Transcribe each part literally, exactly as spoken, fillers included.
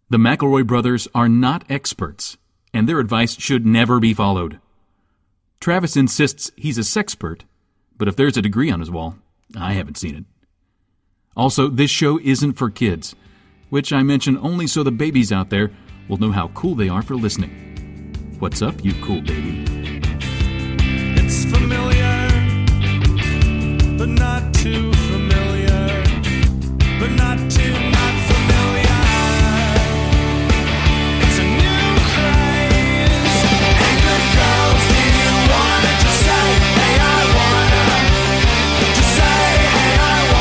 The McElroy brothers are not experts, and their advice should never be followed. Travis insists he's a sexpert, but if there's a degree on his wall, I haven't seen it. Also, this show isn't for kids, which I mention only so the babies out there will know how cool they are for listening. What's up, you cool baby? It's familiar, but not too familiar, but not too not familiar. It's a new craze. Hey, good girls, do you wanna just say, hey, I wanna? Just say, hey,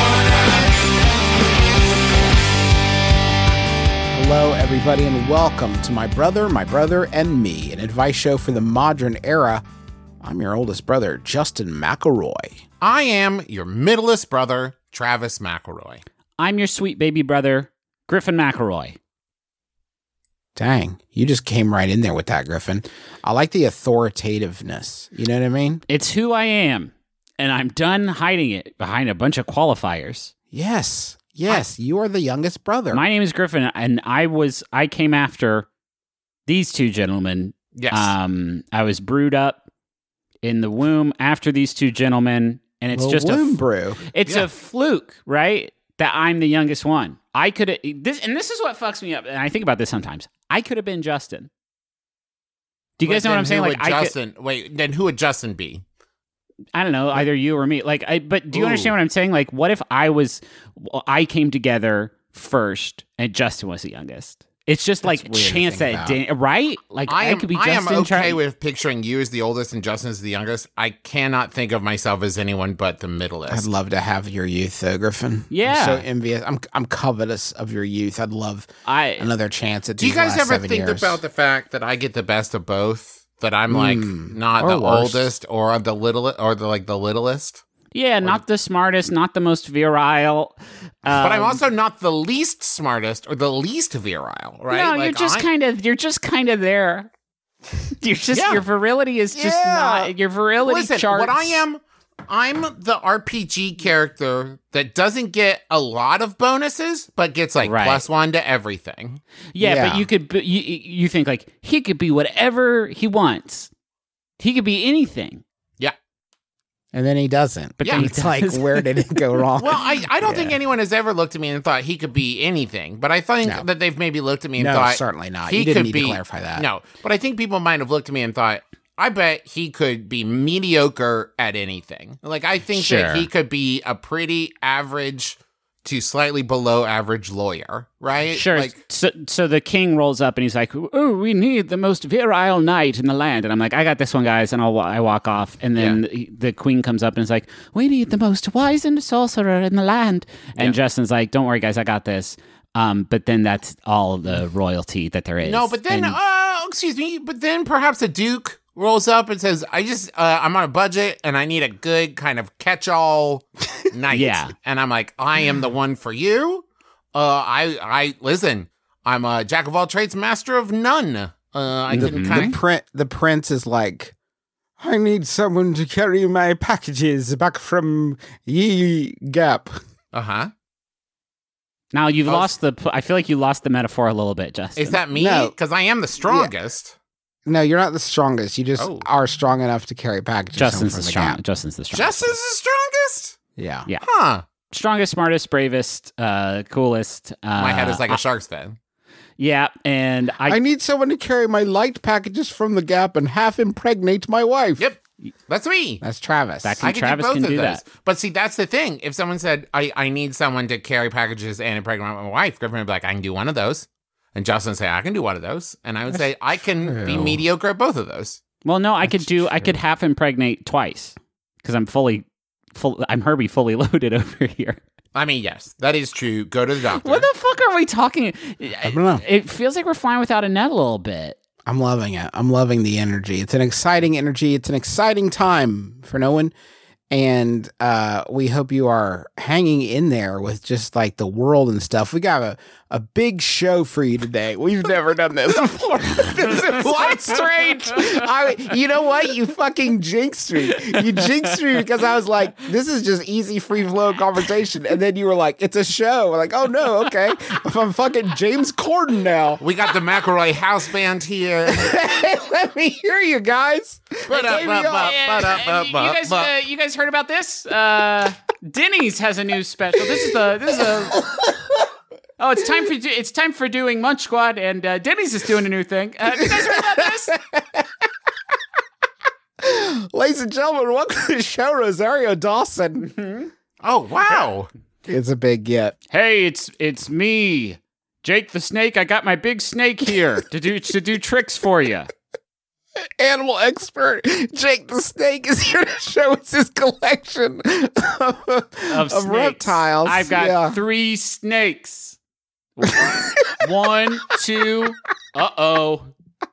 I wanna. Hello, everybody, and welcome to My Brother, My Brother, and Me, an advice show for the modern era. I'm your oldest brother, Justin McElroy. I am your middlest brother, Travis McElroy. I'm your sweet baby brother, Griffin McElroy. Dang, you just came right in there with that, Griffin. I like the authoritativeness. You know what I mean? It's who I am, and I'm done hiding it behind a bunch of qualifiers. Yes, yes, I, you are the youngest brother. My name is Griffin, and I was I came after these two gentlemen. Yes. Um, I was brewed up in the womb after these two gentlemen, and it's well, just womb a brew. It's yeah. a fluke, right? That I'm the youngest one. I could this, and this is what fucks me up. And I think about this sometimes. I could have been Justin. Do you guys Wait, know what I'm saying? Like, I Justin. could, wait, then who would Justin be? I don't know, either you or me. Like, I. But do you Ooh. understand what I'm saying? Like, what if I was, well, I came together first, and Justin was the youngest? It's just That's like weird to chance think that, about. day, right? Like, I, I, am, could be I Justin. am okay try- with picturing you as the oldest and Justin as the youngest. I cannot think of myself as anyone but the middlest. I'd love to have your youth, though, Griffin. Yeah. I'm so envious. I'm I'm covetous of your youth. I'd love I another chance at Do you these guys last ever seven think years. about the fact that I get the best of both? That I'm like Mm, not or the worse. oldest or the littlest or the like the littlest. yeah, not the smartest, not the most virile. Um, But I'm also not the least smartest or the least virile, right? No, Like, you're just I- kind of you're just kind of there. You're just Yeah. your virility is just Yeah. not your virility Listen, charts. what I am, I'm the R P G character that doesn't get a lot of bonuses, but gets like Right. plus one to everything. Yeah, Yeah. but you could be- you you think like he could be whatever he wants. He could be anything. Yeah. And then he doesn't. But Yeah. then he It's like, does. where did it go wrong? Well, I, I don't Yeah. think anyone has ever looked at me and thought he could be anything, but I think No. that they've maybe looked at me and No, thought certainly not. He You didn't could need be, to clarify that. No, but I think people might have looked at me and thought, I bet he could be mediocre at anything. Like, I think Sure. that he could be a pretty average to slightly below average lawyer, right? Sure. Like, so, so the king rolls up and he's like, "Oh, we need the most virile knight in the land." And I'm like, "I got this one, guys." And I'll wa- I walk off. And then he- the queen comes up and is like, "We need the most wizened sorcerer in the land." And Yeah. Justin's like, "Don't worry, guys, I got this." Um, but then that's all the royalty that there is. no, but then, And- uh, excuse me, but then perhaps a duke rolls up and says, I just, uh, I'm on a budget and I need a good kind of catch-all knight. Yeah. And I'm like, I am the one for you. Uh, I, I, listen, I'm a jack of all trades, master of none. Uh, I the, can the, kind of, prin- the prince is like, I need someone to carry my packages back from Ye Gap. uh-huh. now you've I was- lost the. I feel like you lost the metaphor a little bit, Justin. Is that me? No. Because I am the strongest. No, you're not the strongest. You just Oh. are strong enough to carry packages home Justin's from the the strong? Gap. Justin's the strongest. Justin's the strongest? Yeah. Yeah. Huh. Strongest, smartest, bravest, uh, coolest. Uh, My head is like uh, a shark's fin. Yeah, and I, I need someone to carry my light packages from the Gap and half impregnate my wife. Yep. That's me. That's Travis. That can- I can Travis do both can of do those. that. But see, that's the thing. If someone said, I, I need someone to carry packages and impregnate my wife, Griffin would be like, I can do one of those. And Justin would say, I can do one of those. And I would say, I can be true. mediocre at both of those. well, no, I could That's do. I true. could half impregnate twice because I'm fully, full. I'm Herbie fully loaded over here. I mean, yes, that is true. Go to the doctor. What the fuck are we talking? I don't know. It feels like we're flying without a net a little bit. I'm loving it. I'm loving the energy. It's an exciting energy. It's an exciting time for no one. And uh, we hope you are hanging in there with just like the world and stuff. We got a, a big show for you today. We've never done this before. This is so strange. I, you know what? You fucking jinxed me. You jinxed me because I was like, this is just easy, free flow conversation. And then you were like, it's a show. We're like, oh no, okay. I'm fucking James Corden now. We got the McElroy house band here. Let me hear you guys. But They up, gave me up, up. up. Yeah, Ba-da, and you ba-ba, guys, ba- uh, you guys heard about this? Uh, Denny's has a new special. This is a this is a. Oh, it's time for it's time for doing Munch Squad, and uh, Denny's is doing a new thing. Uh, have you guys heard about this? Ladies and gentlemen, welcome to the show, Rosario Dawson. Oh, wow. It's a big get. Hey, it's it's me, Jake the Snake. I got my big snake here to do to do tricks for you. Animal expert Jake the Snake is here to show us his collection of, Of, of snakes. reptiles. I've got Yeah. three snakes. One, two. Uh oh.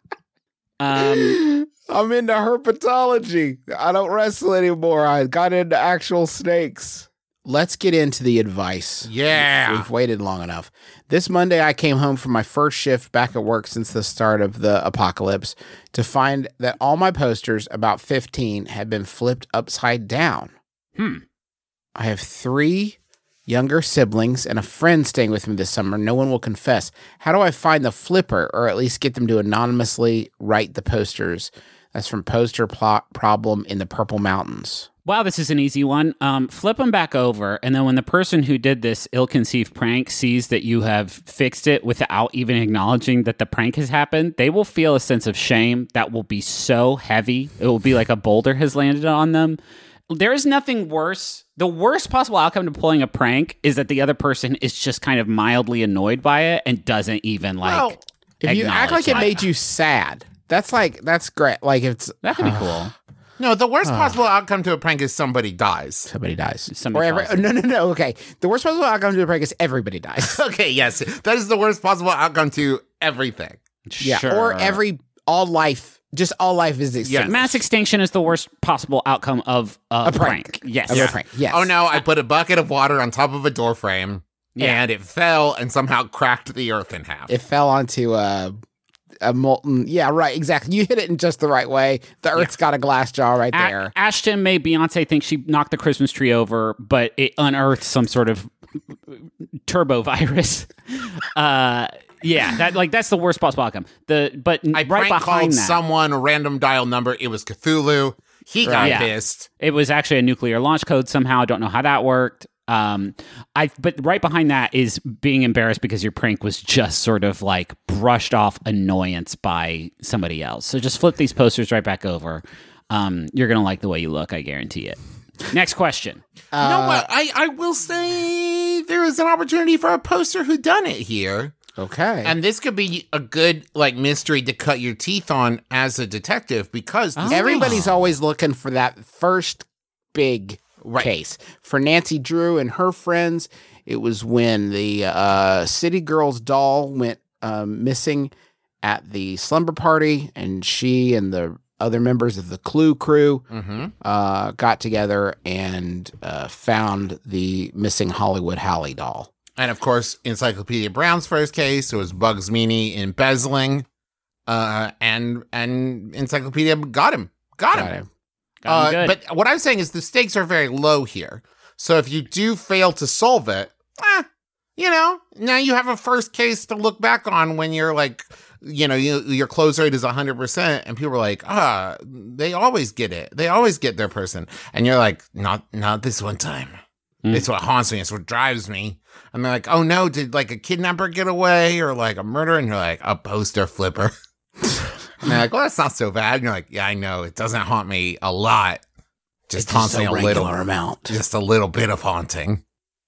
Um. I'm into herpetology. I don't wrestle anymore. I got into actual snakes. Let's get into the advice. Yeah. We've waited long enough. This Monday, I came home from my first shift back at work since the start of the apocalypse to find that all my posters, about fifteen, had been flipped upside down. Hmm. I have three younger siblings and a friend staying with me this summer. No one will confess. How do I find the flipper, or at least get them to anonymously write the posters? That's from Poster Plot Problem in the Purple Mountains. Wow, this is an easy one. Um, flip them back over, and then when the person who did this ill-conceived prank sees that you have fixed it without even acknowledging that the prank has happened, they will feel a sense of shame that will be so heavy. It will be like a boulder has landed on them. There is nothing worse. The worst possible outcome to pulling a prank is that the other person is just kind of mildly annoyed by it and doesn't even like. Well, If you act like it made you sad, that's like, that's great. Like, if it's, that could be cool. No, the worst possible outcome to a prank is somebody dies. somebody dies. Somebody or every, falls. no, no, no. Okay. The worst possible outcome to a prank is everybody dies. Okay, yes. That is the worst possible outcome to everything. Yeah. Sure. Or every, all life, just all life is extinct. Mass extinction is the worst possible outcome of uh, A prank. Yes. Of a prank. Yes. Oh no, I put a bucket of water on top of a door frame Yeah. and it fell and somehow cracked the earth in half. It fell onto a, a molten. Yeah, right. Exactly. You hit it in just the right way. The Earth's got a glass jaw right A- there. Ashton made Beyonce think she knocked the Christmas tree over, but it unearthed some sort of turbo virus. Uh, yeah, that like that's the worst possible outcome. The but I right prank behind called that, someone a random dial number. It was Cthulhu. He got Yeah. pissed. it was actually a nuclear launch code somehow. I don't know how that worked. Um, I but right behind that is being embarrassed because your prank was just sort of like brushed off annoyance by somebody else. So just flip these posters right back over. Um, you're gonna like the way you look. I guarantee it. Next question. you know what? I, I will say there is an opportunity for a poster who done it here. Okay. And this could be a good like mystery to cut your teeth on as a detective because this Everybody's always looking for that first big Right. case. For Nancy Drew and her friends, it was when the uh, City Girls doll went um, missing at the slumber party, and she and the other members of the Clue crew Mhm. uh, got together and uh, found the missing Hollywood Hallie doll. And of course, Encyclopedia Brown's first case, it was Bugs Meany embezzling, uh, and and Encyclopedia got him, got him. Got him. Got 'em Uh, good. but what I'm saying is the stakes are very low here. So if you do fail to solve it, eh, you know, now you have a first case to look back on when you're like, you know, you, your close rate is one hundred percent and people are like, ah, they always get it. They always get their person. And you're like, not, not this one time. Mm. It's what haunts me. It's what drives me. And they're like, oh no, did like a kidnapper get away or like a murder? And you're like, a poster flipper. And they're like, well, that's not so bad. And you're like, yeah, I know. It doesn't haunt me a lot. Just It's haunts just me a a little. regular amount. Just a little bit of haunting.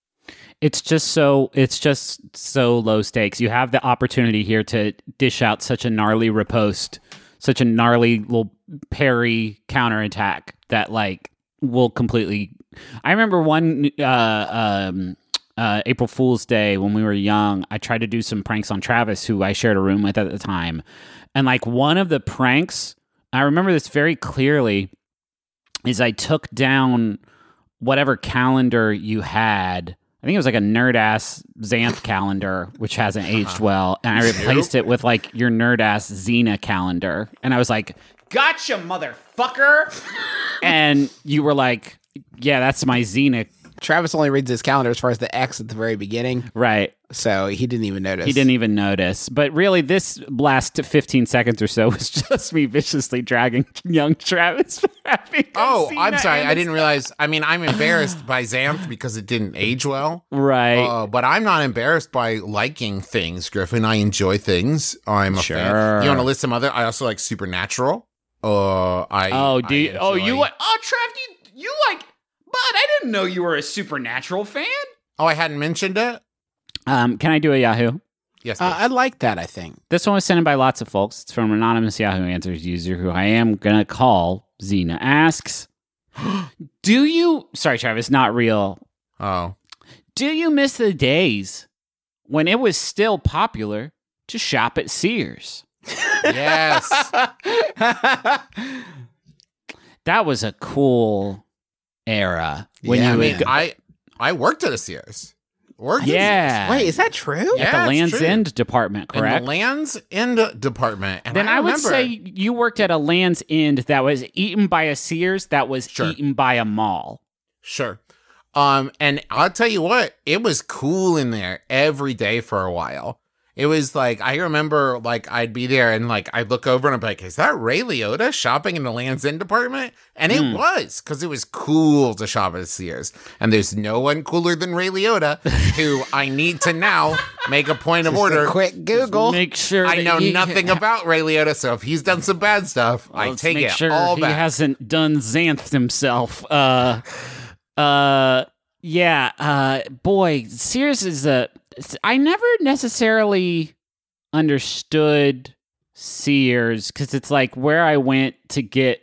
It's just so it's just so low stakes. You have the opportunity here to dish out such a gnarly riposte, such a gnarly little parry counterattack that like will completely. I remember one uh, um, uh, April Fool's Day when we were young. I tried to do some pranks on Travis, who I shared a room with at the time, and like one of the pranks, I remember this very clearly, is I took down whatever calendar you had. I think it was like a nerd ass Xanth calendar, which hasn't aged well, and I replaced it with like your nerd ass Xena calendar, and I was like, "Gotcha, motherfucker!" And you were like, "Yeah, that's my Xena." Travis only reads his calendar as far as the X at the very beginning, Right. so he didn't even notice. He didn't even notice. But really, this last fifteen seconds or so was just me viciously dragging young Travis for having Oh, Xena I'm sorry. and I didn't realize. I mean, I'm embarrassed by Xanth because it didn't age well. Right. Uh, but I'm not embarrassed by liking things, Griffin. I enjoy things. I'm a Sure. fan. You want to list some other? I also like Supernatural. Uh, I oh, do I you, oh, you enjoy- like? Oh, Trav, you you like? But I didn't know you were a Supernatural fan. Oh, I hadn't mentioned it. Um, can I do a Yahoo? Yes. Uh, please. I like that, I think. This one was sent in by lots of folks. It's from an anonymous Yahoo Answers user who I am gonna call Xena asks. Do you? Sorry, Travis, not real. oh. Do you miss the days when it was still popular to shop at Sears? Yes. That was a cool era when Yeah, you I would mean, go I I worked at a Sears. Worked at yeah. Wait, is that true? Yeah. at the it's Land's true. End department, Sears. In correct? the Lands End department. And Then I, would remember- say you worked at a Land's End that was eaten by a Sears that was Sure. eaten by a mall. Sure. Um, and I'll tell you what, it was cool in there every day for a while. It was like, I remember like I'd be there and like I'd look over and I'd be like, is that Ray Liotta shopping in the Land's End department? And it Hmm. was, because it was cool to shop at Sears. And there's no one cooler than Ray Liotta, who I need to now make a point of Just a order. quick Google. Make sure I that know he- nothing about Ray Liotta, so if he's done some bad stuff, I Let's take make it sure all he back. hasn't done Xanth himself. Uh, uh, yeah. Uh, boy, Sears is a. I never necessarily understood Sears because it's like where I went to get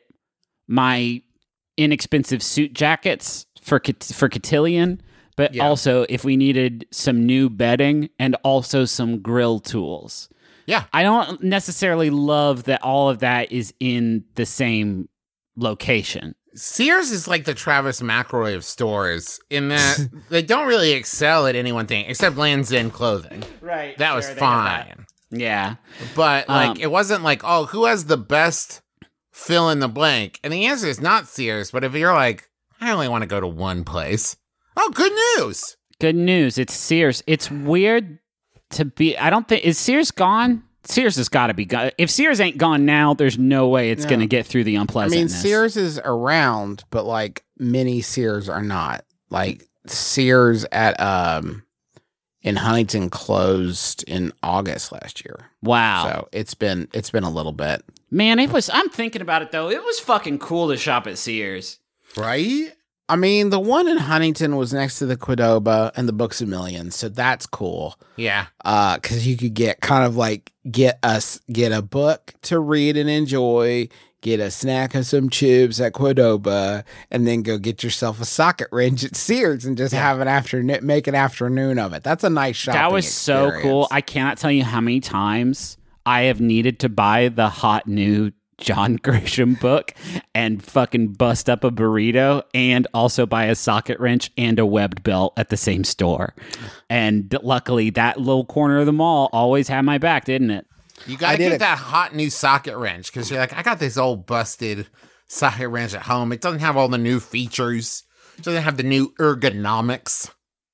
my inexpensive suit jackets for cot- for cotillion, but Yeah. also if we needed some new bedding and also some grill tools. Yeah. I don't necessarily love that all of that is in the same location. Sears is like the Travis McElroy of stores in that they don't really excel at any one thing except Land's End clothing. Right. That was fine. Yeah. But like Um, it wasn't like, oh, who has the best fill in the blank? And the answer is not Sears, but if you're like, I only want to go to one place. Oh, good news. Good news. It's Sears. It's weird to be. I don't think. Is Sears gone? Sears has got to be gone. If Sears ain't gone now, there's no way it's No. going to get through the I mean, unpleasantness. Sears is around, but like many Sears are not. Like Sears at um in Huntington closed in August last year. Wow. So it's been it's been a little bit. Man, it was. I'm thinking about it though. It was fucking cool to shop at Sears. Right? I mean, the one in Huntington was next to the Qdoba and the Books a Million, so that's cool. Yeah. Uh, because you could get kind of like get us get a book to read and enjoy, get a snack of some chips at Qdoba, and then go get yourself a socket wrench at Sears and just have an afternoon, make an afternoon of it. That's a nice shopping. That was so experience. cool. I cannot tell you how many times I have needed to buy the hot new John Grisham book and fucking bust up a burrito and also buy a socket wrench and a webbed belt at the same store. And luckily, that little corner of the mall always had my back, didn't it? You I gotta did get a- that hot new socket wrench because you're like, I got this old busted socket wrench at home. It doesn't have all the new features. It doesn't have the new ergonomics.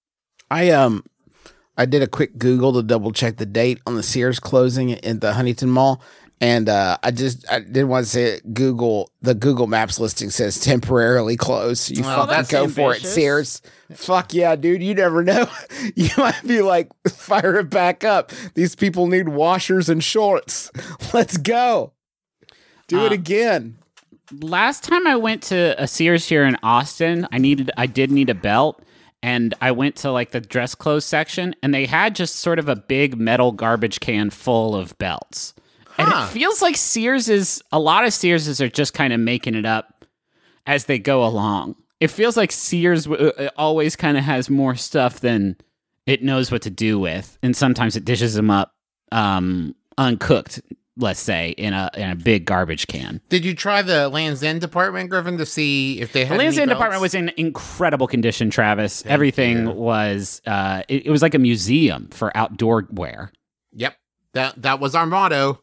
I um I did a quick Google to double check the date on the Sears closing in the Huntington Mall. And uh, I just I didn't want to say it. Google the Google Maps listing says temporarily closed. You Well, fucking that's go for it, ambitious. Sears. Fuck yeah, dude. You never know. You might be like, fire it back up. These people need washers and shorts. Let's go. Do it Uh, again. Last time I went to a Sears here in Austin, I needed I did need a belt. And I went to like the dress clothes section and they had just sort of a big metal garbage can full of belts. And Huh. it feels like Sears is, a lot of Searses are just kind of making it up as they go along. It feels like Sears w- uh, always kind of has more stuff than it knows what to do with. And sometimes it dishes them up um, uncooked let's say, in a in a big garbage can. Did you try the Land's End department, Griffin, to see if they had The Land's any End belts? department was in incredible condition, Travis. Everything you. was, uh, it, it was like a museum for outdoor wear. Yep. That that was our motto.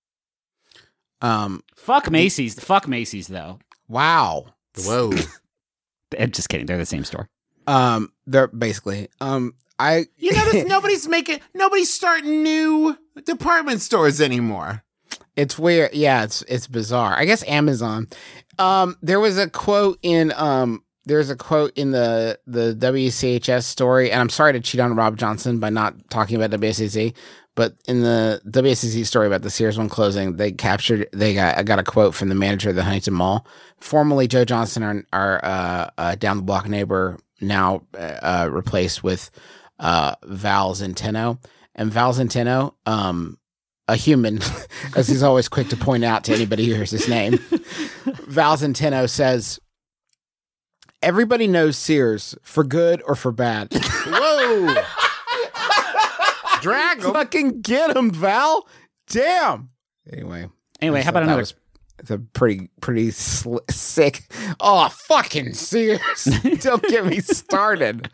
Um, Fuck Macy's. Fuck Macy's, though. wow. Whoa. I'm just kidding. They're the same store. Um, they're basically. Um, I. You notice nobody's making, nobody's starting new department stores anymore. It's weird. Yeah, it's it's bizarre. I guess Amazon. Um, there was a quote in um, there's a quote in the the W C H S story, and I'm sorry to cheat on Rob Johnson by not talking about W C C, but in the W C C story about the Sears one closing, they captured. They got I got a quote from the manager of the Huntington Mall, formerly Joe Johnson, our our uh, uh, down the block neighbor, now uh, replaced with uh, Val Zenteno, and Val Zenteno, um. a human, as he's always quick to point out to anybody who hears his name. Val Zenteno says, everybody knows Sears for good or for bad. Whoa. Drag 'em. Fucking get him, Val. Damn. Anyway. Anyway, I how thought about that another? was- It's a pretty, pretty sl- sick. Oh, fucking Sears. Don't get me started.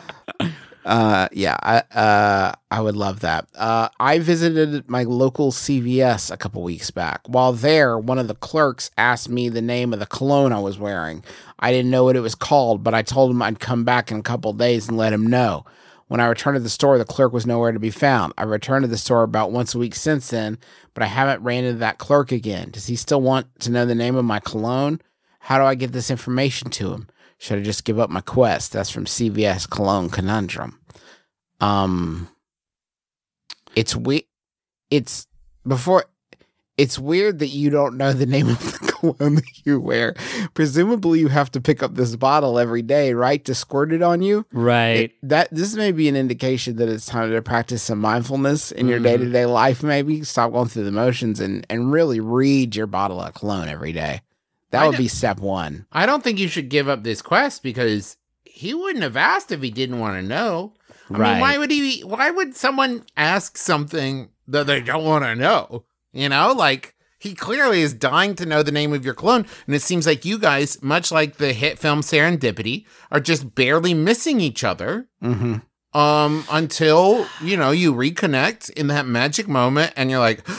Uh, yeah, I, uh, I would love that. Uh, I visited my local C V S a couple weeks back. While there, one of the clerks asked me the name of the cologne I was wearing. I didn't know what it was called, but I told him I'd come back in a couple of days and let him know. When I returned to the store, the clerk was nowhere to be found. I returned to the store about once a week since then, but I haven't ran into that clerk again. Does he still want to know the name of my cologne? How do I get this information to him? Should I just give up my quest? That's from C V S Cologne Conundrum. Um, it's we, it's before. It's weird that you don't know the name of the cologne that you wear. Presumably, you have to pick up this bottle every day, right, to squirt it on you. Right. It, that this may be an indication that it's time to practice some mindfulness in your day to day life. Maybe stop going through the motions and and really read your bottle of cologne every day. That I would know- be step one. I don't think you should give up this quest because he wouldn't have asked if he didn't want to know. I Right. mean, why would he? Why would someone ask something that they don't want to know? You know, like he clearly is dying to know the name of your cologne, and it seems like you guys, much like the hit film Serendipity, are just barely missing each other. Mm-hmm. Um, until you know you reconnect in that magic moment, and you're like.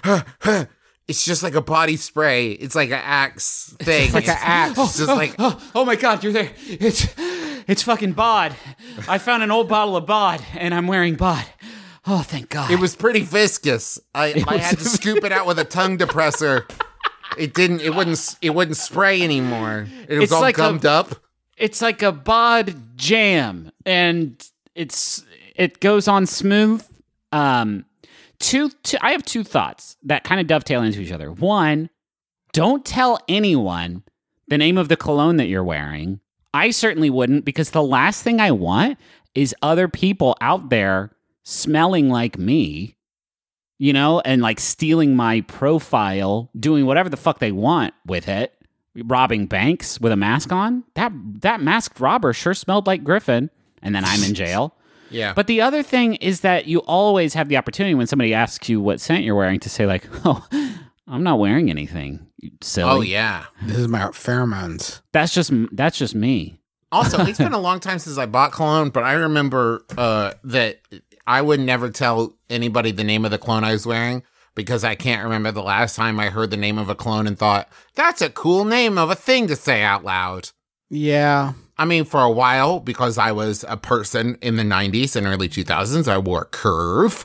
It's just like a body spray. It's like an Axe thing. It's like an Axe. It's just like Oh, oh my God, you're there. It's it's fucking Bod. I found an old bottle of Bod, and I'm wearing Bod. Oh, thank God. it was pretty viscous. I, I was- had to scoop it out with a tongue depressor. It didn't. It wouldn't. It wouldn't spray anymore. It was It's all like a- gummed up. It's like a Bod jam, and it's it goes on smooth. Um, two, two I have two thoughts that kind of dovetail into each other. One, don't tell anyone the name of the cologne that you're wearing. I certainly wouldn't, because the last thing I want is other people out there smelling like me, you know, and like stealing my profile, doing whatever the fuck they want with it, robbing banks with a mask on. That that masked robber sure smelled like Griffin, and then I'm in jail. Yeah. But the other thing is that you always have the opportunity when somebody asks you what scent you're wearing to say like, "Oh, I'm not wearing anything." You silly. oh yeah. This is my pheromones. That's just that's just me. Also, it's been a long time since I bought cologne, but I remember uh, that I would never tell anybody the name of the cologne I was wearing because I can't remember the last time I heard the name of a cologne and thought, that's a cool name of a thing to say out loud. Yeah. I mean, for a while, because I was a person in the nineties and early two thousands, I wore Curve.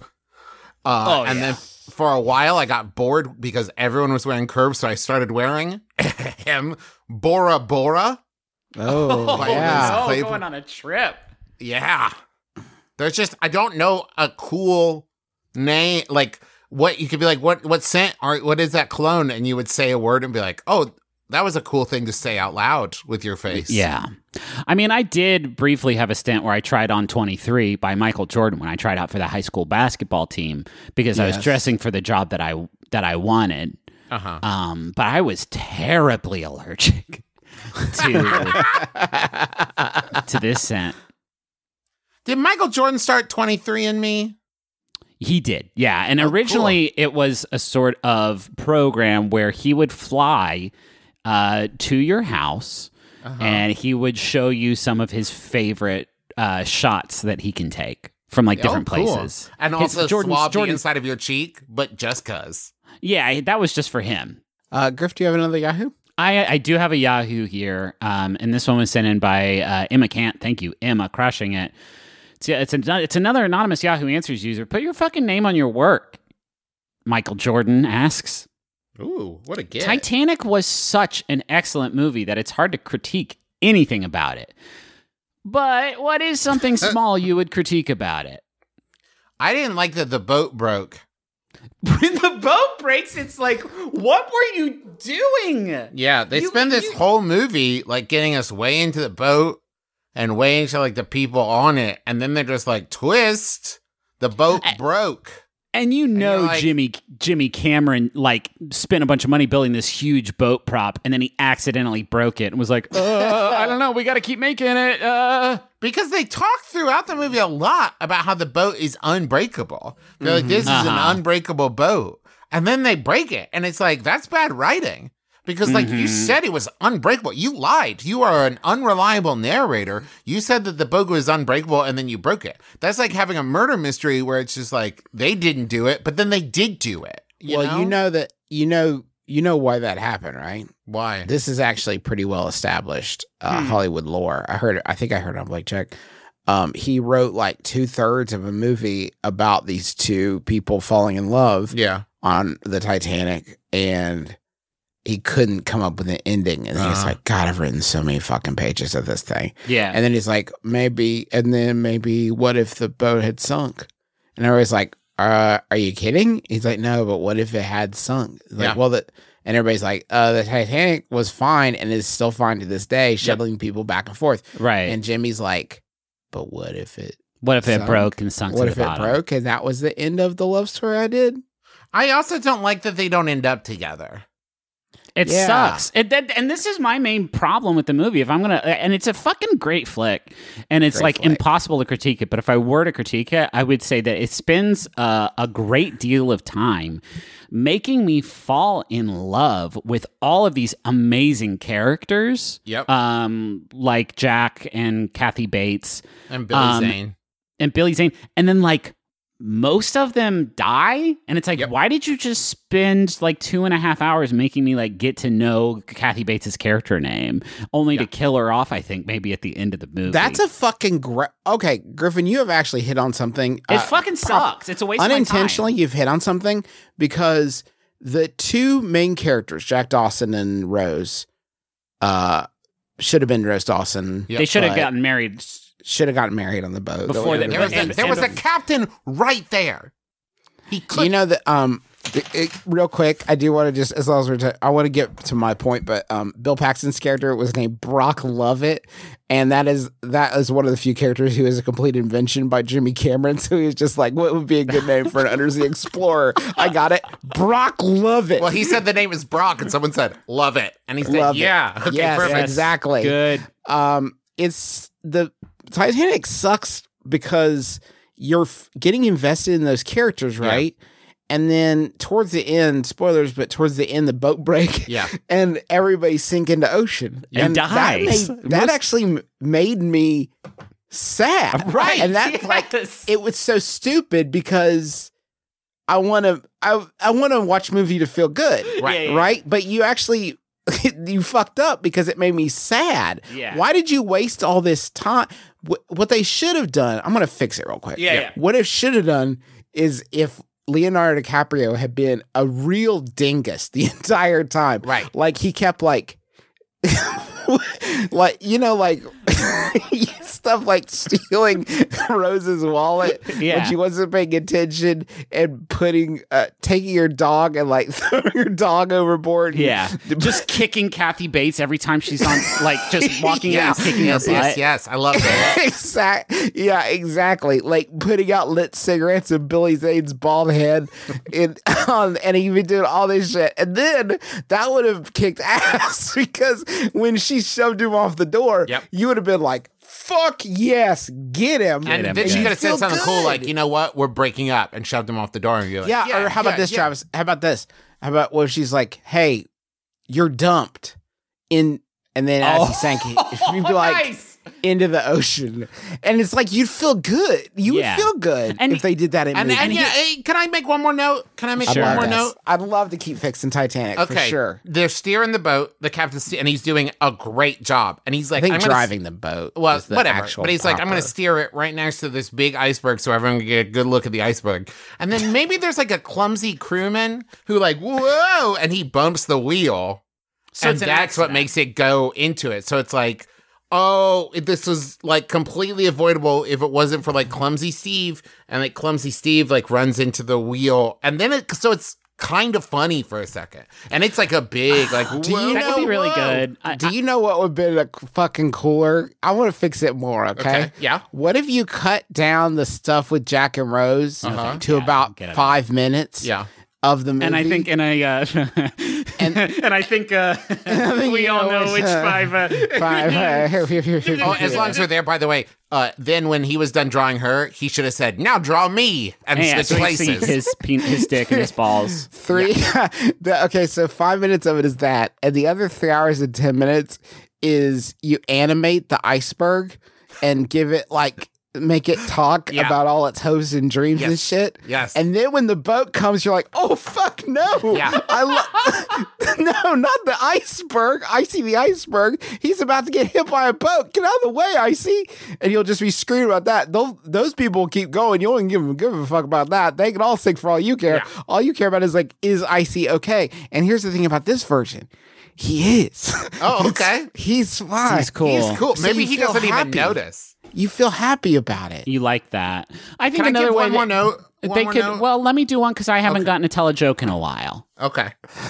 Uh, Oh, and yeah. then for a while, I got bored because everyone was wearing Curve, so I started wearing him Bora Bora. Oh, Like yeah. this. Oh, Play- going on a trip. Yeah. There's just, I don't know a cool name. Like, what you could be like, what what scent or what is that cologne? And you would say a word and be like, oh, that was a cool thing to say out loud with your face. Yeah. I mean, I did briefly have a stint where I tried on twenty-three by Michael Jordan when I tried out for the high school basketball team because I was Yes. dressing for the job that I that I wanted. Uh-huh. Um, but I was terribly allergic to to this scent. Did Michael Jordan start twenty-three and Me? He did, yeah. And originally it was a sort of program where he would fly uh, to your house Uh-huh. and he would show you some of his favorite uh, shots that he can take from like different Oh, cool. places. And His- also Jordan's- swab the Jordan's- inside of your cheek, but just cuz. Yeah, that was just for him. Uh, Griff, do you have another Yahoo? I, I do have a Yahoo here, um, and this one was sent in by uh, Emma Cant. Thank you, Emma, crushing it. It's, it's, a, it's another anonymous Yahoo Answers user. Put your fucking name on your work, Michael Jordan asks. Ooh, what a gift. Titanic was such an excellent movie that it's hard to critique anything about it. But what is something small you would critique about it? I didn't like that the boat broke. When the boat breaks, it's like, what were you doing? Yeah, they You- spend this you- whole movie like getting us way into the boat and way into like the people on it, and then they're just like, twist, the boat broke. And you know you're like- Jimmy Jimmy Cameron like spent a bunch of money building this huge boat prop, and then he accidentally broke it and was like, uh, I don't know, we got to keep making it. Uh. Because they talk throughout the movie a lot about how the boat is unbreakable. They're like, this is Uh-huh. an unbreakable boat. And then they break it. And it's like, that's bad writing. Because, like, you said it was unbreakable. You lied. You are an unreliable narrator. You said that the boat was unbreakable and then you broke it. That's like having a murder mystery where it's just like, they didn't do it, but then they did do it. You well, know? you know that you know you know why that happened, right? Why? This is actually pretty well established uh, Hollywood lore. I heard. I think I heard on Blake Check. Um, he wrote like two thirds of a movie about these two people falling in love Yeah. on the Titanic, and he couldn't come up with an ending. And he's Uh-huh. like, God, I've written so many fucking pages of this thing. Yeah. And then he's like, maybe, and then maybe, what if the boat had sunk? And everybody's like, uh, are you kidding? He's like, no, but what if it had sunk? He's like, Yeah. well, that, and everybody's like, uh, the Titanic was fine and is still fine to this day, shuttling people back and forth. Right. And Jimmy's like, but what if it, what if it sunk? broke and sunk what to if the it bottom? broke? And that was the end of the love story I did. I also don't like that they don't end up together. It Yeah. sucks. It, that, and this is my main problem with the movie. If I'm gonna, and it's a fucking great flick, and it's Great like flick. impossible to critique it. But if I were to critique it, I would say that it spends uh, a great deal of time making me fall in love with all of these amazing characters. Yep. Um, like Jack and Kathy Bates And Billy Um, Zane. and Billy Zane, and then like most of them die, and it's like, Yep. why did you just spend like two and a half hours making me like get to know Kathy Bates' character name, only to kill her off? I think maybe at the end of the movie. That's a fucking great. Okay, Griffin, you have actually hit on something. it. uh, fucking sucks. It's a waste. Unintentionally, Of you've hit on something because the two main characters, Jack Dawson and Rose, uh, should have been Rose Dawson. my time. They should have but gotten married. Should have gotten married on the boat Before That the- There would've was, been- a, there was a captain right there. He could. You know that. Um, it- it- real quick, I do want to just as long as we're, ta- I want to get to my point, but um, Bill Paxton's character was named Brock Lovett, and that is that is one of the few characters who is a complete invention by Jimmy Cameron. So he was just like, what would be a good name for an undersea explorer? I got it, Brock Lovett. well, he said the name is Brock, and someone said, love it. And he said, Love it. yeah. Okay, yes, perfect. exactly. Good. Um, it's the Titanic sucks because you're f- getting invested in those characters, right? And then towards the end, spoilers, but towards the end, the boat break, Yeah. and everybody sink into ocean And that dies. made- That, Most- actually m- made me sad, Right. And that's like Yes. it was so stupid because I want to, I I want to watch a movie to feel good, Right. Yeah, yeah. right? But you actually you fucked up because it made me sad. Yeah. Why did you waste all this time? Wh- What they should have done, I'm gonna fix it real quick. Yeah, yeah. What it should have done is if Leonardo DiCaprio had been a real dingus the entire time, Right. Like he kept like, like you know, like stuff like stealing Rose's wallet Yeah. when she wasn't paying attention, and putting, uh, taking your dog and like throwing your dog overboard. Yeah, just kicking Kathy Bates every time she's on, like just walking in Yes, and kicking yes, her butt. yes, yes. I love that. Exact, yeah, exactly. Like putting out lit cigarettes in Billy Zane's bald head, and um, and he even did all this shit. And then that would have kicked ass because when she shoved him off the door, Yep. you would have been like, fuck yes, get him. And him, then she yeah. could have said Feel something cool good. like, you know what, we're breaking up, and shoved him off the door. And you're like, yeah, yeah, or how about yeah, this, yeah. Travis? How about this? How about where she's like, hey, you're dumped in, and then as he sank, he- she'd be like, Nice. into the ocean. And it's like, you'd feel good. You Yeah. would feel good And- if they did that in And, movies. and yeah, hey, can I make one more note? Can I make I'd one love more this. note? I'd love to keep fixing Titanic Okay, for sure. They're steering the boat. The captain's ste- and he's doing a great job. And he's I like, think I'm gonna driving the boat. Well, is the whatever. actual But he's like, I'm going to proper- steer it right next to this big iceberg so everyone can get a good look at the iceberg. And then maybe there's like a clumsy crewman who like, whoa, and he bumps the wheel. So and it's an that's what accident. makes it go into it. So it's like, oh, it- this was like completely avoidable if it wasn't for like clumsy Steve. And like clumsy Steve like runs into the wheel. And then it, so it's kind of funny for a second. And it's like a big, like, Do you whoa, That could be really whoa. good. I, Do you know what would have been a fucking cooler? I want to fix it more, okay? Okay, yeah. What if you cut down the stuff with Jack and Rose Uh-huh. to Yeah, about get it five minutes Yeah. of the movie? and I think, and I, uh, and, and I think, uh, think we you all know know which, which uh, five. Uh, five. Oh, as long as we're there, by the way, uh, then when he was done drawing her, he should have said, now draw me, and yeah, switch so you see places. his pe- his dick and his balls. Three. the, okay, so five minutes of it is that, and the other three hours and ten minutes is you animate the iceberg and give it like make it talk Yeah. about all its hopes and dreams and Yes. shit. Yes. And then when the boat comes, you're like, oh fuck no. Yeah. I lo- no, not the iceberg. I see the iceberg. He's about to get hit by a boat. Get out of the way, Icy. And you'll just be screaming about that. Those those people will keep going. You don't give them give a fuck about that. They can all sink for all you care. Yeah. All you care about is like, is Icy okay? And here's the thing about this version. He is. Oh, okay. He's fine. He's cool. He's cool. So Maybe you he feel doesn't happy. even notice. You feel happy about it. You like that? I think Can I another give way one more that- note? One they more could. note? Well, let me do one because I haven't gotten to tell a joke in a while. Okay.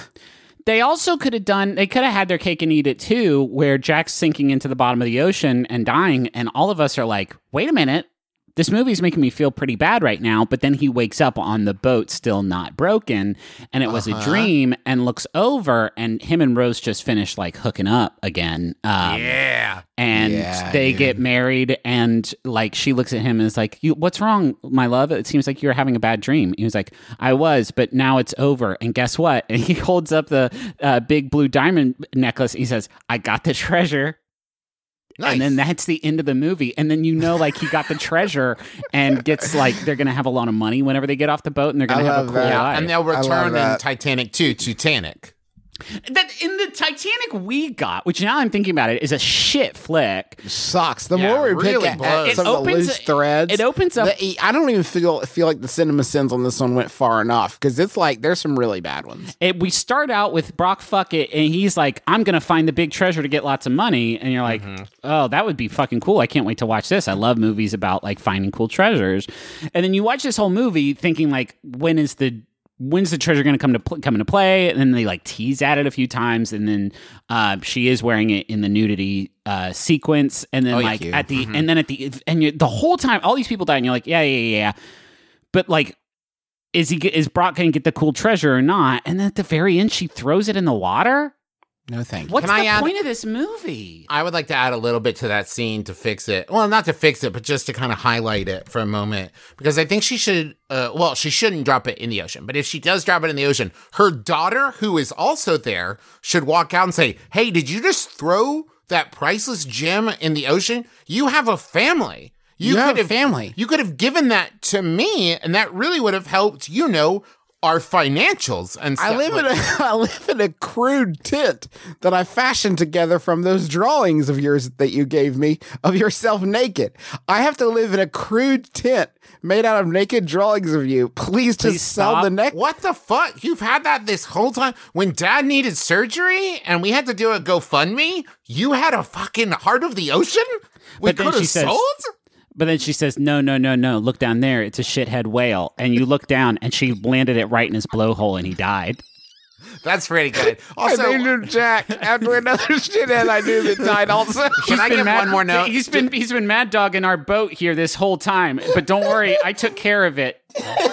They also could have done, they could have had their cake and eat it too, where Jack's sinking into the bottom of the ocean and dying, and all of us are like, wait a minute, this movie's making me feel pretty bad right now. But then he wakes up on the boat still not broken, and it was a dream, and looks over, and him and Rose just finished like hooking up again. Um, Yeah. and Yeah, they dude. get married, and like she looks at him and is like, you, what's wrong, my love? It seems like you're having a bad dream. He was like, I was, but now it's over, and guess what? And he holds up the uh, big blue diamond necklace. He says, I got the treasure. Nice. And then that's the end of the movie. And then you know, like, he got the treasure and gets like, they're going to have a lot of money whenever they get off the boat, and they're going I to have a love cool that. life. and they'll love return in that. Titanic two to Titanic. That in the Titanic we got, which now I'm thinking about it, is a shit flick. Sucks. The Yeah, more we really pick at, blows. at some It of the opens- loose threads, it opens up- the- I don't even feel feel like the cinema sins on this one went far enough because it's like there's some really bad ones. It, we start out with Brock Fuckett, and he's like, I'm going to find the big treasure to get lots of money. And you're like, oh, that would be fucking cool. I can't wait to watch this. I love movies about like finding cool treasures. And then you watch this whole movie thinking like, when is the when's the treasure going to come to pl- come into play? And then they like tease at it a few times, and then uh, she is wearing it in the nudity uh, sequence, and then Oh, yeah. like at the and then at the and you, the whole time, all these people die, and you're like, yeah, yeah, yeah, yeah. But like, is he is Brock going to get the cool treasure or not? And then at the very end, she throws it in the water. No thank you. What's Can I the add- point of this movie? I would like to add a little bit to that scene to fix it. Well, not to fix it, but just to kind of highlight it for a moment. Because I think she should, uh, well, she shouldn't drop it in the ocean. But if she does drop it in the ocean, her daughter, who is also there, should walk out and say, hey, did you just throw that priceless gem in the ocean? You have a family. You have could a family. You could have given that to me, and that really would have helped, you know, our financials and stuff. I live in like- a I live in a crude tent that I fashioned together from those drawings of yours that you gave me of yourself naked. I have to live in a crude tent made out of naked drawings of you. Please just Please sell stop. the neck. What the fuck? You've had that this whole time? When dad needed surgery and we had to do a GoFundMe, you had a fucking Heart of the Ocean? We But then could she have says- sold? But then she says, no, no, no, no. Look down there. It's a shithead whale. And you look down, and she landed it right in his blowhole, and he died. That's pretty good. Also, I named Jack after another shithead I knew that died also. can I been give mad- one more note? He's been he's been mad dogging our boat here this whole time. But don't worry, I took care of it.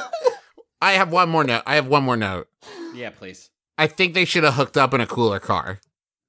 I have one more note. I have one more note. Yeah, please. I think they should have hooked up in a cooler car.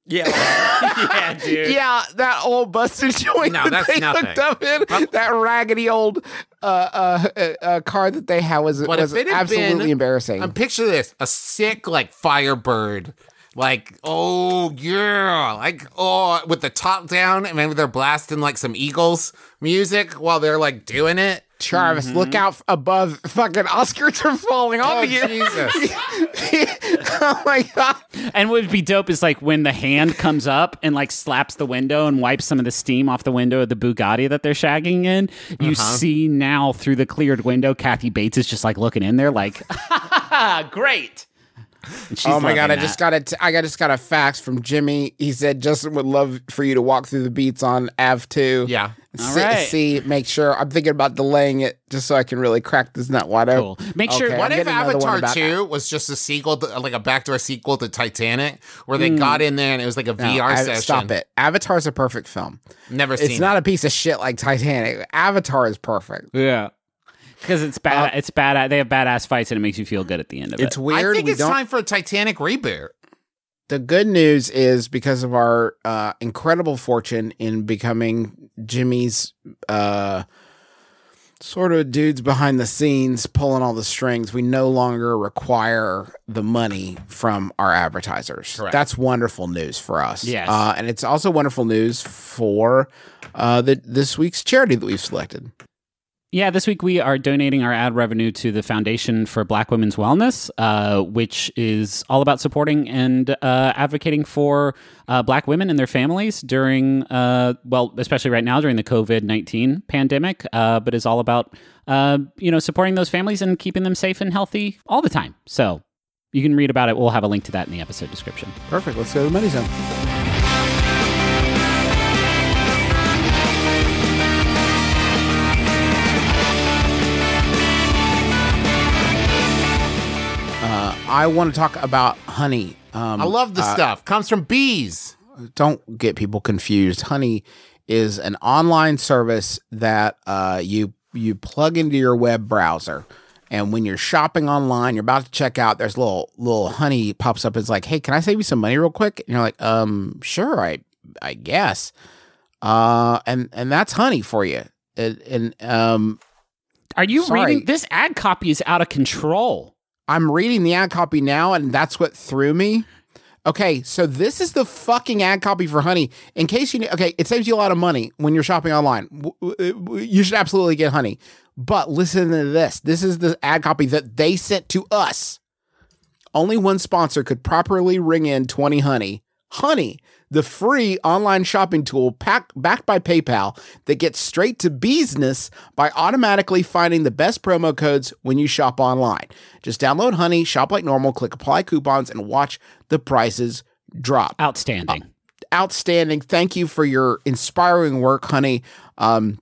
Yeah. yeah, dude. Yeah, that old busted joint No, that that's they nothing. hooked up in, that raggedy old uh, uh, uh, uh, car that they had was, But was if it had absolutely been- embarrassing. I'm picture this: a sick like Firebird, like oh yeah, like oh with the top down, and maybe they're blasting like some Eagles music while they're like doing it. Travis, look out f- above! Fucking Oscars are falling Oh onto you. Jesus! Oh my god! And what would be dope is like when the hand comes up and like slaps the window and wipes some of the steam off the window of the Bugatti that they're shagging in. You Uh-huh. see now through the cleared window, Kathy Bates is just like looking in there, like, great. And she's Oh my god! I loving just that. got a t- I got just got a fax from Jimmy. He said Justin would love for you to walk through the beats on Ave two. Yeah. See, All right. see, make sure. I'm thinking about delaying it just so I can really crack this nut wide open. Cool. Make sure- Okay, What I'm if getting another one Avatar about- two was just a sequel, to, like a backdoor sequel to Titanic, where they got in there and it was like a No, V R I- session? Stop it. Avatar's a perfect film. Never seen It's not a piece of shit like Titanic. Avatar is perfect. Yeah. Because it's bad. it's bad. They have badass fights, and it makes you feel good at the end of It's it. it. weird. I think we it's don't. time for a Titanic reboot. The good news is because of our uh, incredible fortune in becoming Jimmy's uh, sort of dudes behind the scenes, pulling all the strings, we no longer require the money from our advertisers. Correct. That's wonderful news for us. Yes. Uh, and it's also wonderful news for uh, the, this week's charity that we've selected. Yeah, this week we are donating our ad revenue to the Foundation for Black Women's Wellness, uh, which is all about supporting and uh, advocating for uh, Black women and their families during, uh, well, especially right now during the COVID nineteen pandemic, uh, but is all about, uh, you know, supporting those families and keeping them safe and healthy all the time. So you can read about it. We'll have a link to that in the episode description. Perfect. Let's go to the money zone. Uh, I want to talk about honey. Um, I love the uh, stuff. Comes from bees. Don't get people confused. Honey is an online service that uh, you you plug into your web browser, and when you're shopping online, you're about to check out. There's a little little honey pops up. It's like, hey, can I save you some money real quick? And you're like, um, sure, I I guess. Uh, and and that's honey for you. And, and um, Are you Sorry. reading? This ad copy is out of control. I'm reading the ad copy now, and that's what threw me. Okay, so this is the fucking ad copy for Honey. In case you need, okay, it saves you a lot of money when you're shopping online. W- w- w- You should absolutely get Honey. But listen to this. This is the ad copy that they sent to us. Only one sponsor could properly ring in twenty Honey. Honey, the free online shopping tool pack, backed by PayPal that gets straight to business by automatically finding the best promo codes when you shop online. Just download Honey, shop like normal, click apply coupons, and watch the prices drop. Outstanding. Outstanding. Thank you for your inspiring work, Honey. Um,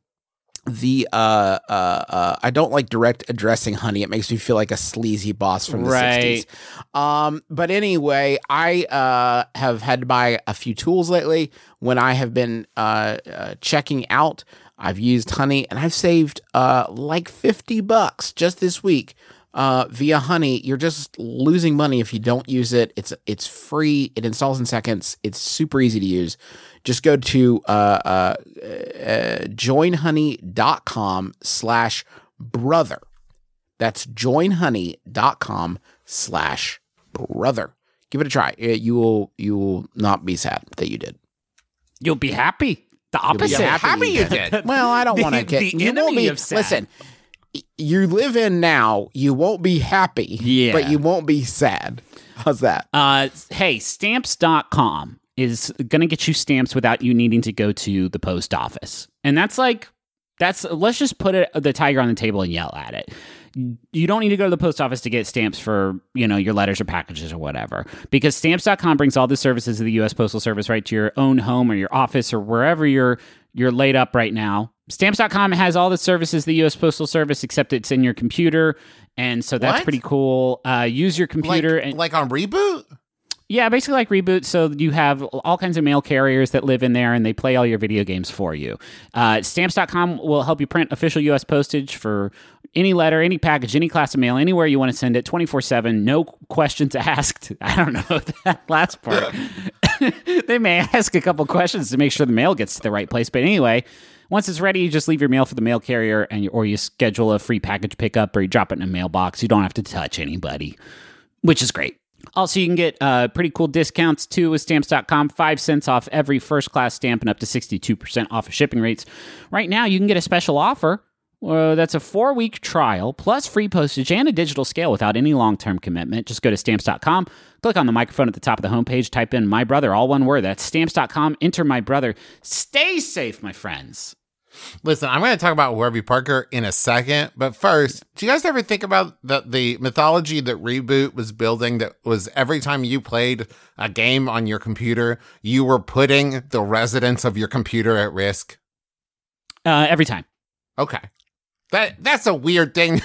the uh, uh, uh, I don't like direct addressing Honey. It makes me feel like a sleazy boss from the Right. sixties. Um, but anyway, I uh, have had to buy a few tools lately. When I have been uh, uh, checking out, I've used Honey, and I've saved uh, like fifty bucks just this week. Uh, via Honey, you're just losing money if you don't use it. It's it's free. It installs in seconds. It's super easy to use. Just go to uh, uh, uh, joinhoney.com slash brother. That's joinhoney.com slash brother. Give it a try. Uh, You will you will not be sad that you did. You'll be happy. The be opposite. happy Happy you did. Well, I don't The- want to get the you won't enemy be of sad. listen. y- You live in now. You won't be happy. Yeah. but you won't be sad. How's that? Uh, hey, stamps dot com is going to get you stamps without you needing to go to the post office. And that's like, that's, let's just put it, the tiger on the table and yell at it. You don't need to go to the post office to get stamps for, you know, your letters or packages or whatever, because stamps dot com brings all the services of the U S Postal Service right to your own home or your office or wherever you're, you're laid up right now. Stamps dot com has all the services of the U S Postal Service, except it's in your computer. And so that's What? pretty cool. Uh, use your Like, computer and like on Reboot? yeah, basically like Reboot. So you have all kinds of mail carriers that live in there and they play all your video games for you. Uh, stamps dot com will help you print official U S postage for any letter, any package, any class of mail, anywhere you want to send it, twenty-four seven, no questions asked. I don't know that last part. They may ask a couple questions to make sure the mail gets to the right place. But anyway, once it's ready, you just leave your mail for the mail carrier, and you, or you schedule a free package pickup, or you drop it in a mailbox. You don't have to touch anybody, which is great. Also, you can get uh, pretty cool discounts, too, with Stamps dot com. Five cents off every first-class stamp and up to sixty-two percent off of shipping rates. Right now, you can get a special offer. Uh, that's a four-week trial, plus free postage and a digital scale without any long-term commitment. Just go to Stamps dot com, click on the microphone at the top of the homepage, type in My Brother, all one word. That's Stamps dot com, enter My Brother. Stay safe, my friends. Listen, I'm going to talk about Warby Parker in a second, but first, do you guys ever think about the, the mythology that Reboot was building that was every time you played a game on your computer, you were putting the residents of your computer at risk? Uh, every time. Okay. That That's a weird thing.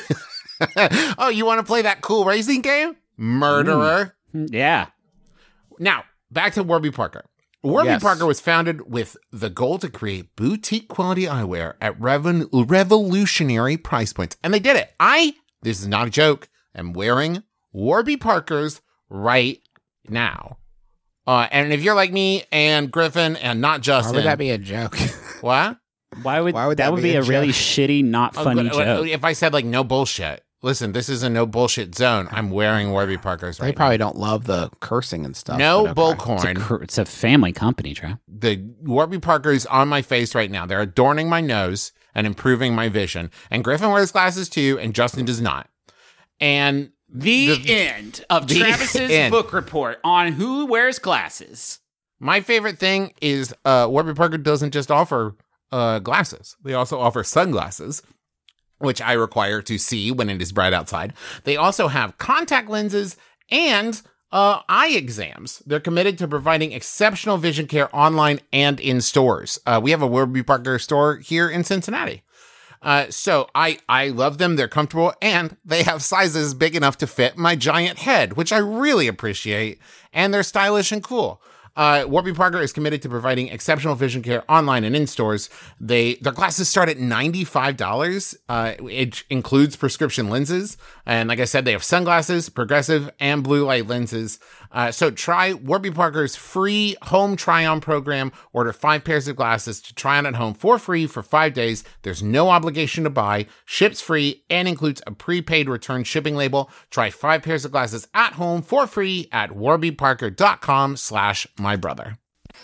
Oh, you want to play that cool racing game? Murderer. Mm. Yeah. Now, back to Warby Parker. Warby Yes. Parker was founded with the goal to create boutique quality eyewear at reven- revolutionary price points. And they did it. I, this is not a joke, am wearing Warby Parker's right now. Uh, and if you're like me and Griffin and not Why Justin. would that be a joke? What? Why would, Why would that, that would be be a a really joke? shitty, not funny Oh, joke. if I said like no bullshit. Listen, this is a no bullshit zone. I'm wearing Warby Parker's They right probably don't love the cursing and stuff. now. No but okay. It's a, bullcorn. cr- it's a family company, Trev. The Warby Parker's on my face right now. They're adorning my nose and improving my vision. And Griffin wears glasses too, and Justin does not. And The, The- end of the Travis's end. book report on who wears glasses. my favorite thing is uh, Warby Parker doesn't just offer uh, glasses. They also offer sunglasses, which I require to see when it is bright outside. They also have contact lenses and uh, eye exams. They're committed to providing exceptional vision care online and in stores. Uh, we have a Warby Parker store here in Cincinnati. Uh, so I, I love them. They're comfortable and they have sizes big enough to fit my giant head, which I really appreciate. And they're stylish and cool. Uh, Warby Parker is committed to providing exceptional vision care online and in stores. They their glasses start at ninety-five dollars. Uh, it includes prescription lenses. And like I said, they have sunglasses, progressive, and blue light lenses. Uh, so try Warby Parker's free home try-on program. Order five pairs of glasses to try on at home for free for five days. There's no obligation to buy. Ships free and includes a prepaid return shipping label. Try five pairs of glasses at home for free at warbyparker.com slash my brother.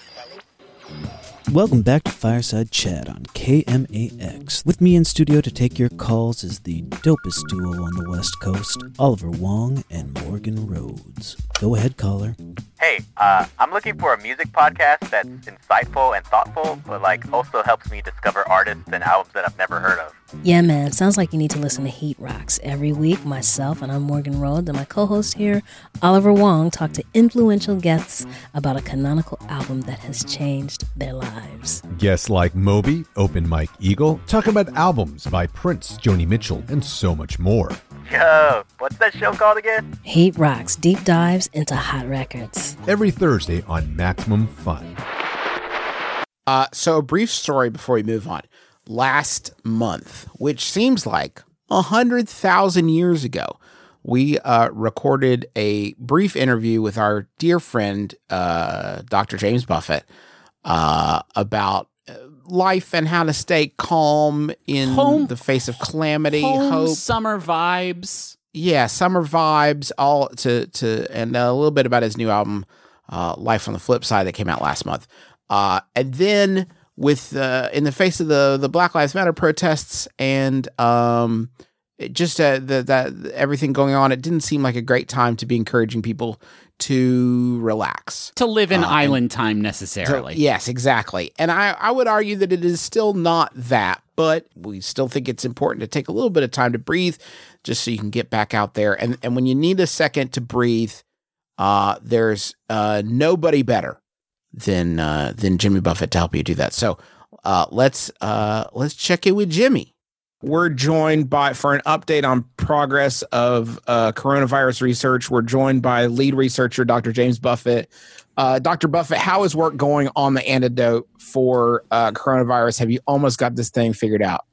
Welcome back to Fireside Chat on K M A X. With me in studio to take your calls is the dopest duo on the West Coast, Oliver Wong and Morgan Rhodes. Go ahead, caller. Hey, uh, I'm looking for a music podcast that's insightful and thoughtful, but like also helps me discover artists and albums that I've never heard of. Yeah, man. Sounds like you need to listen to Heat Rocks. Every week, myself, and I'm Morgan Rhodes, and my co-host here, Oliver Wong, talk to influential guests about a canonical album that has changed their lives. Guests like Moby, Open Mike Eagle, talk about albums by Prince, Joni Mitchell, and so much more. Yo, what's that show called again? Heat Rocks, deep dives into hot records. Every Thursday on Maximum Fun. Uh, so a brief story before we move on. Last month, which seems like a hundred thousand years ago, we uh, recorded a brief interview with our dear friend, uh, Doctor James Buffett, uh, about uh, life and how to stay calm in Home- the face of calamity, Home hope. summer vibes. Yeah, summer vibes, all to to and a little bit about his new album, uh, Life on the Flip Side, that came out last month. Uh, and then with uh, in the face of the the Black Lives Matter protests and um, it just uh, the, that everything going on, it didn't seem like a great time to be encouraging people to relax. To live in Uh, island time So, necessarily. yes, exactly. And I, I would argue that it is still not that, but we still think it's important to take a little bit of time to breathe just so you can get back out there. And and when you need a second to breathe, uh, there's uh, nobody better than uh, than Jimmy Buffett to help you do that. So uh, let's uh, let's check in with Jimmy. We're joined by, for an update on progress of uh, coronavirus research, we're joined by lead researcher, Doctor James Buffett. Uh, Doctor Buffett, how is work going on the antidote for uh, coronavirus? Have you almost got this thing figured out?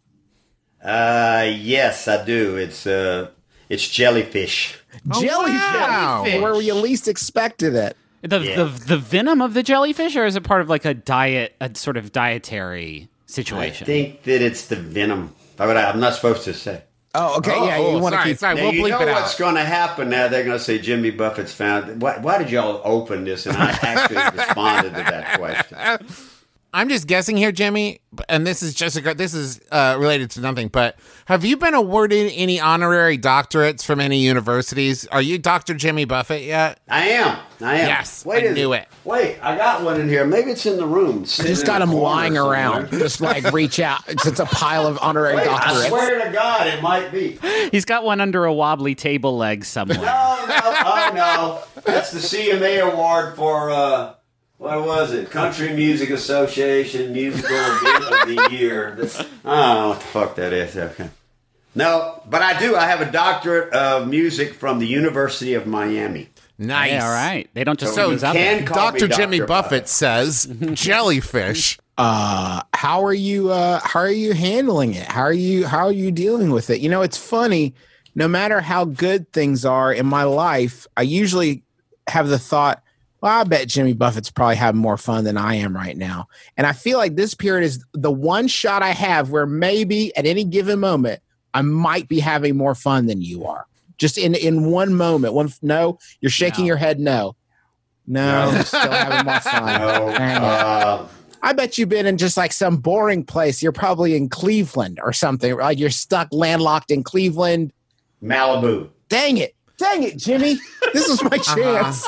Uh, yes, I do. It's uh, it's jellyfish. Jellyfish, wow. where you least expected it. The, Yeah. the the venom of the jellyfish, or is it part of like a diet, a sort of dietary I situation? think that it's the venom. But I- I'm not supposed to say. Oh, okay. Oh, yeah, oh, you want to sorry, keep. sorry, Now, we'll you bleep know it what's out. going to happen now? They're going to say Jimmy Buffett's found. Why, why did y'all open this? And I actually responded to that question. I'm just guessing here, Jimmy, and this is just a, this is uh, related to nothing. But have you been awarded any honorary doctorates from any universities? Are you Doctor Jimmy Buffett yet? I am. I am. Yes, Wait I a- knew it. Wait, I got one in here. Maybe it's in the room. sitting Just in got the them corner lying somewhere. around. Just like reach out. It's, it's a pile of honorary Wait, I doctorates. swear to God, it might be. He's got one under a wobbly table leg somewhere. No, no, oh no. That's the C M A award for, uh, what was it? Country Music Association Musical Event of the Year. That's- I don't know what the fuck that is. Okay. No, but I do. I have a doctorate of music from the University of Miami. Nice. Yeah, all right. They don't just So throw you those out can there. call me Doctor Jimmy Doctor Buffett says jellyfish. Uh, how are you? Uh, how are you handling it? How are you? How are you dealing with it? You know, it's funny. No matter how good things are in my life, I usually have the thought, well, I bet Jimmy Buffett's probably having more fun than I am right now. And I feel like this period is the one shot I have where maybe at any given moment, I might be having more fun than you are. Just in, in one moment. One no, you're shaking No. your head no. No, No. still having more fun. No, Dang it. uh, I bet you've been in just like some boring place. You're probably in Cleveland or something. Like you're stuck landlocked in Cleveland. Malibu. Dang it. Dang it, Jimmy. This is my chance.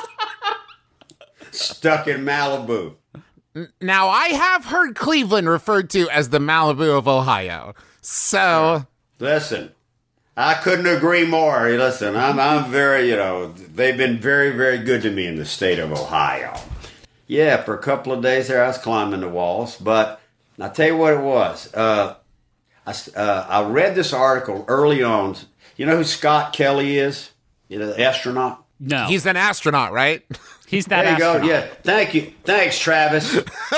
Stuck in Malibu. Now, I have heard Cleveland referred to as the Malibu of Ohio. So, Listen, I couldn't agree more. Listen, I'm I'm very, you know, they've been very, very good to me in the state of Ohio. Yeah, for a couple of days there, I was climbing the walls. But I'll tell you what it was. Uh, I, s- uh, I read this article early on. You know who Scott Kelly is? You know, the astronaut? No. he's an astronaut, right? He's that There you astronaut. go. Yeah. Thank you. Thanks, Travis.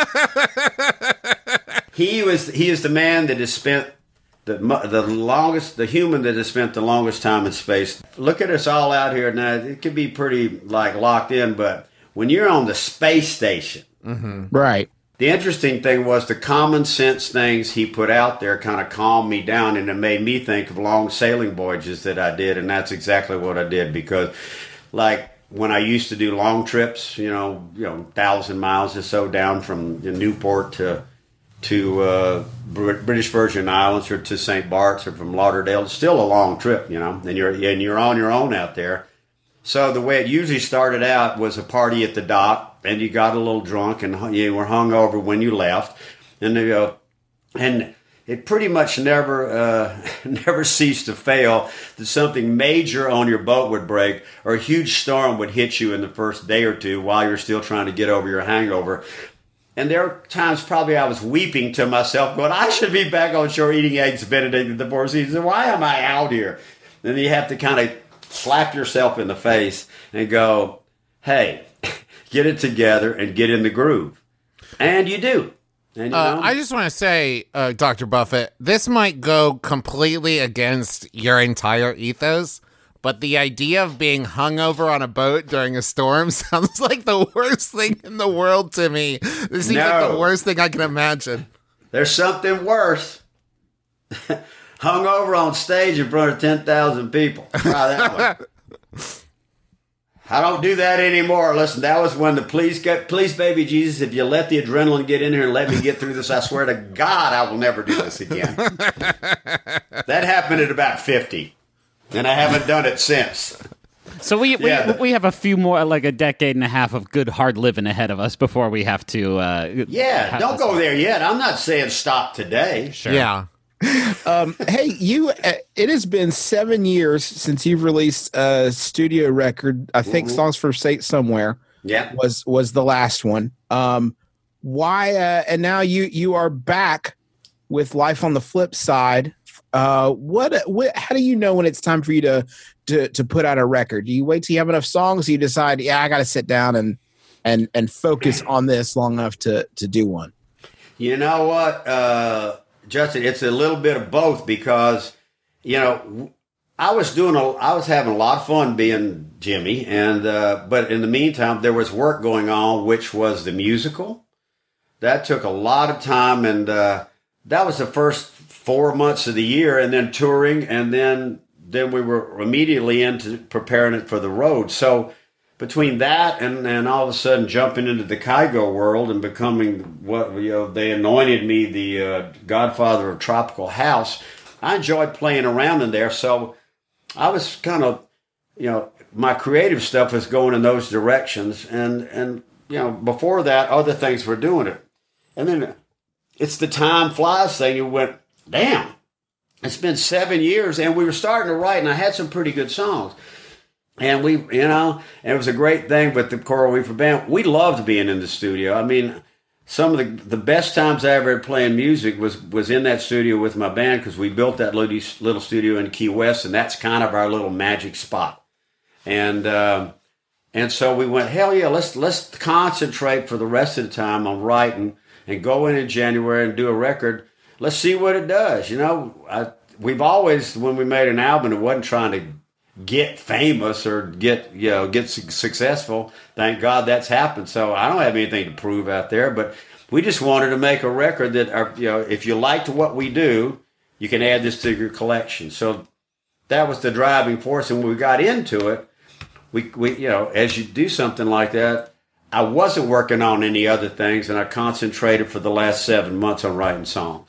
he was. He is the man that has spent the mo- the longest, the human that has spent the longest time in space. Look at us all out here now. It could be pretty like locked in, but when you're on the space station, Right. the interesting thing was the common sense things he put out there kind of calmed me down, and it made me think of long sailing voyages that I did, and that's exactly what I did because, like, when I used to do long trips, you know, you know, thousand miles or so down from Newport to to uh, Br- British Virgin Islands or to Saint Bart's or from Lauderdale, it's still a long trip, you know, and you're and you're on your own out there. So the way it usually started out was a party at the dock, and you got a little drunk, and hu- you were hungover when you left, and they go, and it pretty much never, uh, never ceased to fail that something major on your boat would break, or a huge storm would hit you in the first day or two while you're still trying to get over your hangover. And there were times probably I was weeping to myself, going, I should be back on shore eating eggs Benedict at the Four Seasons. Why am I out here? Then you have to kind of slap yourself in the face and go, hey, get it together and get in the groove. And you do. And you Uh, know, I just want to say, uh, Doctor Buffett, this might go completely against your entire ethos, but the idea of being hungover on a boat during a storm sounds like the worst thing in the world to me. This seems like the No. worst thing I can imagine. there's something worse. Hung over on stage in front of ten thousand people. Try that one. I don't do that anymore. Listen, that was when the please get, please, baby Jesus, if you let the adrenaline get in here and let me get through this, I swear to God, I will never do this again. That happened at about fifty, and I haven't done it since. So we we, Yeah. we have a few more, like a decade and a half of good hard living ahead of us before we have to. Uh, Yeah, have don't this- go there yet. I'm not saying stop today. Sure. Yeah. Um, hey, you. Uh, it has been seven years since you've released a studio record. I think Mhm. "Songs for State Somewhere" Yeah. was was the last one. Um, why? Uh, and now you you are back with Life on the Flip Side. Uh, what, what? How do you know when it's time for you to to to put out a record? Do you wait till you have enough songs? Or you decide, yeah, I got to sit down and and and focus on this long enough to to do one. You know what, uh, Justin? It's a little bit of both because, you know, I was doing a, I was having a lot of fun being Jimmy, and uh, but in the meantime, there was work going on, which was the musical. That took a lot of time, and uh, that was the first four months of the year, and then touring, and then then we were immediately into preparing it for the road. So between that and, and all of a sudden jumping into the Kygo world and becoming what, you know, they anointed me the uh, godfather of Tropical House, I enjoyed playing around in there. So I was kind of, you know, my creative stuff was going in those directions. And, and you know, before that, other things were doing it. And then it's the time flies thing. You went, damn, it's been seven years and we were starting to write, and I had some pretty good songs. And we, you know, and it was a great thing with the Coral Reefer Band. We loved being in the studio. I mean, some of the the best times I ever had playing music was, was in that studio with my band, because we built that little, little studio in Key West, and that's kind of our little magic spot. And uh, and so we went, hell yeah, let's let's concentrate for the rest of the time on writing and go in in January and do a record. Let's see what it does. You know, I, we've always, when we made an album, it wasn't trying to get famous or get, you know, get su- successful. Thank God that's happened. So I don't have anything to prove out there, but we just wanted to make a record that, are, you know, if you liked what we do, you can add this to your collection. So that was the driving force. And when we got into it, we, we, you know, as you do something like that, I wasn't working on any other things, and I concentrated for the last seven months on writing songs.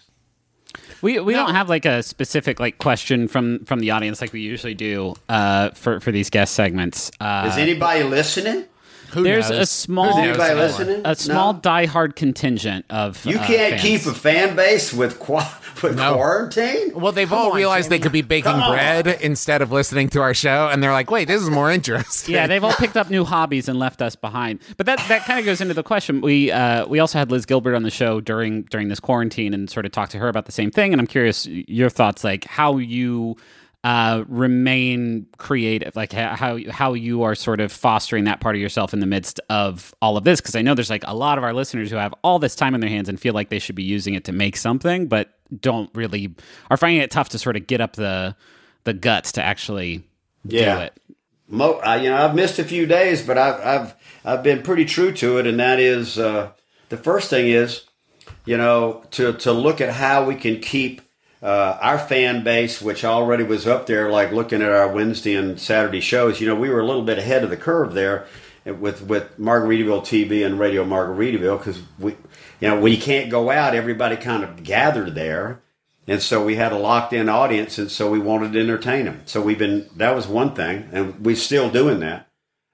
We we no. don't have like a specific like question from, from the audience like we usually do uh, for for these guest segments. Uh, Is anybody listening? Who There's knows? a small Is anybody listening? a small no? diehard contingent of you uh, can't fans. keep a fan base with qua- with No. quarantine. Well, they've Come all on, realized Jimmy. they could be baking bread instead of listening to our show, and they're like, wait, this is more interesting. Yeah, they've all picked up new hobbies and left us behind. But that, that kind of goes into the question. We uh, we also had Liz Gilbert on the show during during this quarantine and sort of talked to her about the same thing. And I'm curious your thoughts, like how you uh, remain creative, like how how you are sort of fostering that part of yourself in the midst of all of this. Because I know there's like a lot of our listeners who have all this time in their hands and feel like they should be using it to make something, but don't really are finding it tough to sort of get up the the guts to actually yeah. do it. Mo, I, you know, I've missed a few days, but I've I've I've been pretty true to it, and that is uh, the first thing is, you know, to to look at how we can keep uh, our fan base, which already was up there, like looking at our Wednesday and Saturday shows. You know, we were a little bit ahead of the curve there with with Margaritaville T V and Radio Margaritaville, because we, you know, when you can't go out, everybody kind of gathered there. And so we had a locked-in audience, and so we wanted to entertain them. So we've been, that was one thing, and we're still doing that.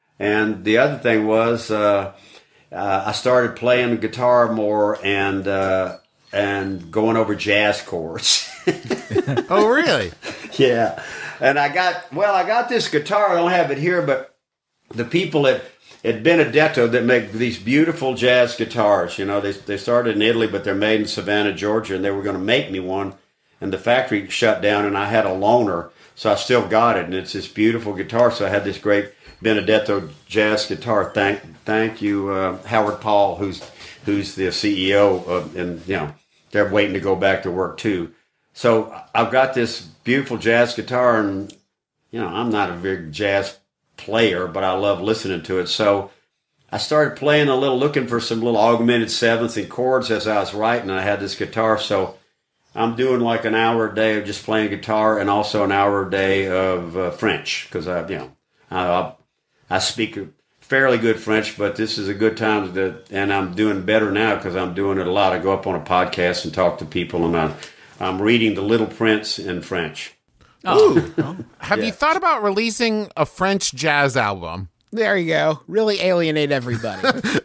And the other thing was, uh, uh, I started playing guitar more and uh, and going over jazz chords. Oh, really? Yeah. And I got, well, I got this guitar. I don't have it here, but the people at, at Benedetto that make these beautiful jazz guitars, you know, they they started in Italy, but they're made in Savannah, Georgia, and they were going to make me one. And the factory shut down, and I had a loaner, so I still got it. And it's this beautiful guitar. So I had this great Benedetto jazz guitar. Thank, thank you, uh, Howard Paul, who's who's the C E O of, and you know, they're waiting to go back to work too. So I've got this beautiful jazz guitar, and you know, I'm not a big jazz player, but I love listening to it. So I started playing a little, looking for some little augmented sevenths and chords as I was writing. I had this guitar, so I'm doing like an hour a day of just playing guitar, and also an hour a day of uh, French, because I, you know, I, I speak fairly good French, but this is a good time to, and I'm doing better now because I'm doing it a lot. I go up on a podcast and talk to people, and I'm, I'm reading The Little Prince in French. Oh. Have Yeah. you thought about releasing a French jazz album? There you go. Really alienate everybody.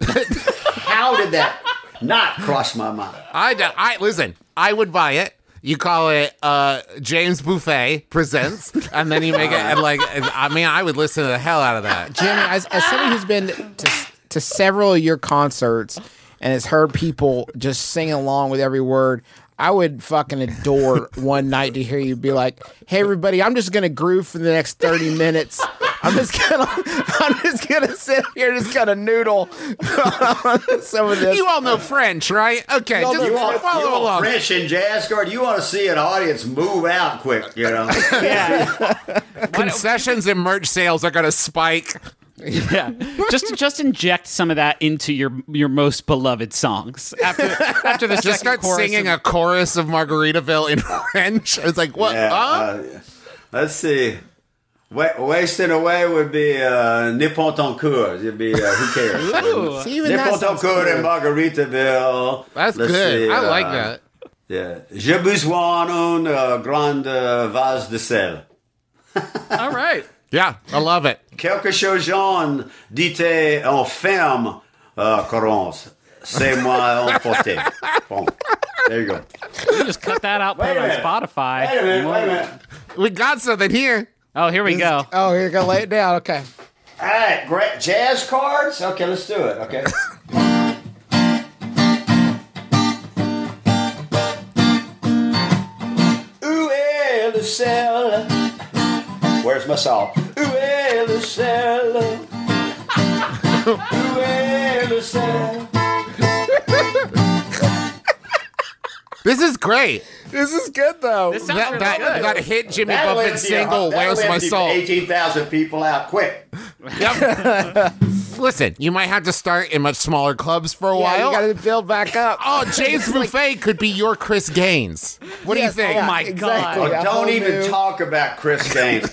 How did that not cross my mind? I, d- I listen. I would buy it. You call it uh, James Buffet Presents, and then you make it. And like, I mean, I would listen to the hell out of that. Jimmy, as, as somebody who's been to, to several of your concerts and has heard people just sing along with every word, I would fucking adore one night to hear you be like, hey, everybody, I'm just going to groove for the next thirty minutes I'm just gonna, I'm just gonna sit here, just kind of noodle some of this. You all know French, right? Okay, You all just know You want, follow you want along. French and jazz guard? You want to see an audience move out quick, you know? Yeah. Concessions and merch sales are going to spike. Yeah, just just inject some of that into your your most beloved songs. After after the Just second start chorus singing of- a chorus of Margaritaville in French. It's like, what? Yeah, huh? uh, let's see. Wa- wasting away would be uh, Nippon Toncourt. It'd be uh, who cares? Ooh. See, even that Nippon sounds Toncourt good. and Margaritaville. That's Let's good. see, I like uh, that. Yeah. J'ai besoin d'un uh, grand uh, vase de sel. All right. Yeah, I love it. Quelque chose jaune dit en ferme, uh, Corrence. C'est moi emporté. Bon. There you go. You can just cut that out, put Wait it a on minute. Spotify. Wait a minute, wait a minute. We got something here. Oh, here we go. Oh, here, go lay it down. Okay. All right, great. Jazz cards? Okay, let's do it, okay? Où est le sel? Where's my salt? Où est le sel? Où est le sel? This is great. This is good though. This sounds That, really that, good. that hit Jimmy That'll Buffett empty a- single, that'll Where's My empty Soul? eighteen thousand people out quick. Yep. Listen, you might have to start in much smaller clubs for a yeah, while. you got to build back up. Oh, James Buffet could be your Chris Gaines. What Yes, do you think? yeah, my exactly. Oh, A don't whole even new- talk about Chris Gaines.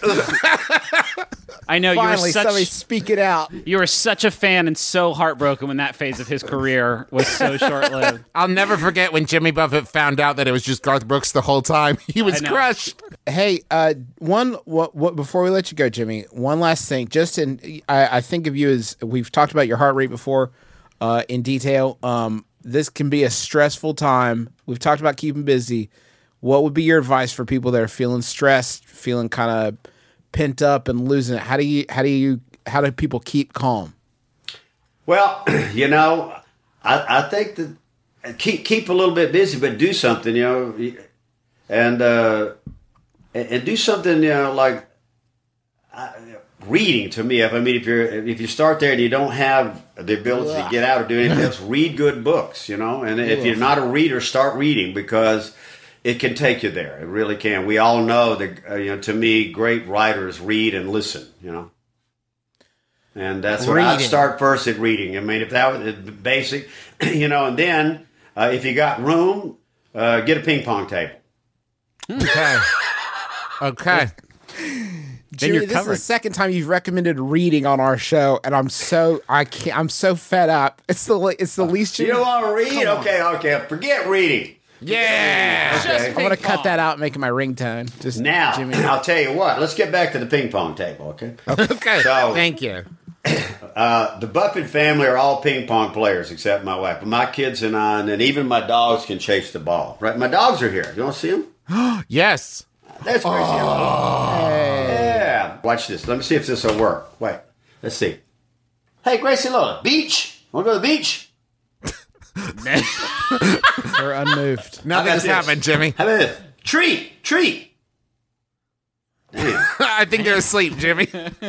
I know you were Finally, somebody such speak it out. you were such a fan and so heartbroken when that phase of his career was so short lived. I'll never forget when Jimmy Buffett found out that it was just Garth Brooks the whole time. He was I know. crushed. Hey, uh, one what, what before we let you go, Jimmy. One last thing. Just in, I, I think of you as we've talked about your heart rate before, uh, in detail. Um, this can be a stressful time. We've talked about keeping busy. What would be your advice for people that are feeling stressed, feeling kind of pent up and losing it? How do you, how do you, how do people keep calm? Well, you know, I, I think that keep keep a little bit busy, but do something, you know, and uh, and, and do something, you know, like uh, reading. To me, if I mean, if you're if you start there and you don't have the ability to get out or do anything else, read good books, you know. And if you're not a reader, start reading because it can take you there. It really can. We all know that, uh, you know, to me, great writers read and listen, you know. And that's what I'd Reading. start first at reading. I mean, if that was the basic, you know, and then uh, if you got room, uh, get a ping pong table. Okay. Okay. Jimmy, you're this covered. is the second time you've recommended reading on our show, and I'm so I can't. I'm so fed up. It's the le- it's the least You you. don't want to read? Come on. Okay, okay. Forget reading. Yeah. Okay. I'm gonna cut that out, and make it my ringtone. Just Now, Jimmy. I'll tell you what. Let's get back to the ping pong table, okay? Okay. So- Thank you. Uh, the Buffett family are all ping pong players except my wife. But my kids and I, and then even my dogs can chase the ball. Right? My dogs are here. You want to see them? Yes. That's crazy. Yeah. Watch this. Let me see if this will work. Wait. Let's see. Hey, Gracie Lola, beach? Want to go to the beach? They're unmoved. Nothing How has about this? happened, Jimmy. How about this? Treat, treat. Damn. I think they're asleep, Jimmy.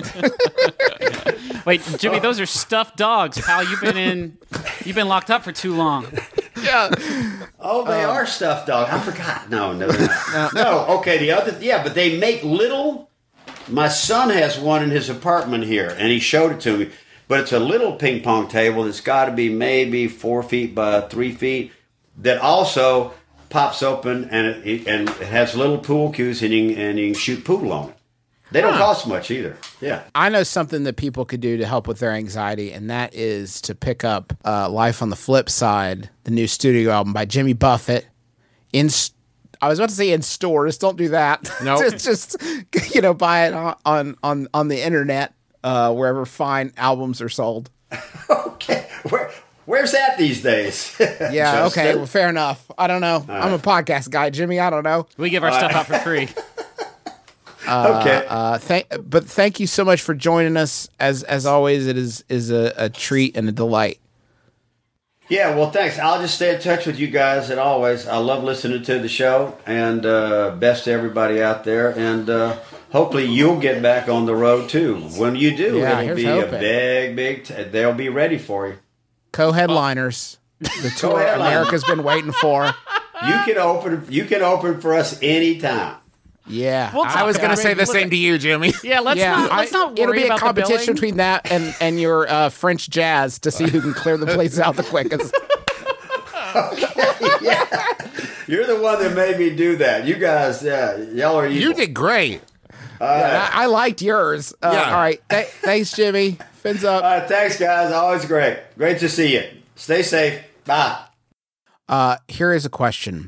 Wait, Jimmy, those are stuffed dogs, pal. You've been in, you've been locked up for too long. Oh, they are stuffed dog. I forgot. No, no, they're not. No. Okay, the other, yeah, but they make little. My son has one in his apartment here, and he showed it to me. But it's a little ping pong table that's got to be maybe four feet by three feet. That also pops open and it, and it has little pool cues, and you, can- and you can shoot pool on it. They don't cost much either. Yeah. I know something that people could do to help with their anxiety, and that is to pick up uh, Life on the Flip Side, the new studio album by Jimmy Buffett. In, s- I was about to say in stores. Don't do that. Nope. just, just you know, buy it on on on, on the internet, uh, wherever fine albums are sold. Okay. Where, where's that these days? Yeah. Justin? Okay. Well, fair enough. I don't know. I'm a podcast guy, Jimmy. I don't know. We give our stuff out for free. Okay. Uh, thank, but thank you so much for joining us. As as always, it is is a, a treat and a delight. Yeah, well, thanks. I'll just stay in touch with you guys, and always, I love listening to the show, and uh, best to everybody out there, and uh, hopefully you'll get back on the road too. When you do, Yeah, it'll here's be hoping. a big, big. T- they'll be ready for you. Co-headliners. The tour Co-headliners. America's been waiting for. You can open. You can open for us anytime. Yeah. I was going to say the same to you, Jimmy. Yeah, let's yeah, not let's I- not worry it'll be a about the competition billing. between that and, and your uh, French jazz to see who can clear the place out the quickest. You're the one that made me do that. You guys, yeah, y'all are. You did great. Yeah, I, I liked yours. Uh, Yeah. All right. Th- thanks, Jimmy. Fins up. All right, thanks, guys. Always great. Great to see you. Stay safe. Bye. Uh, here is a question.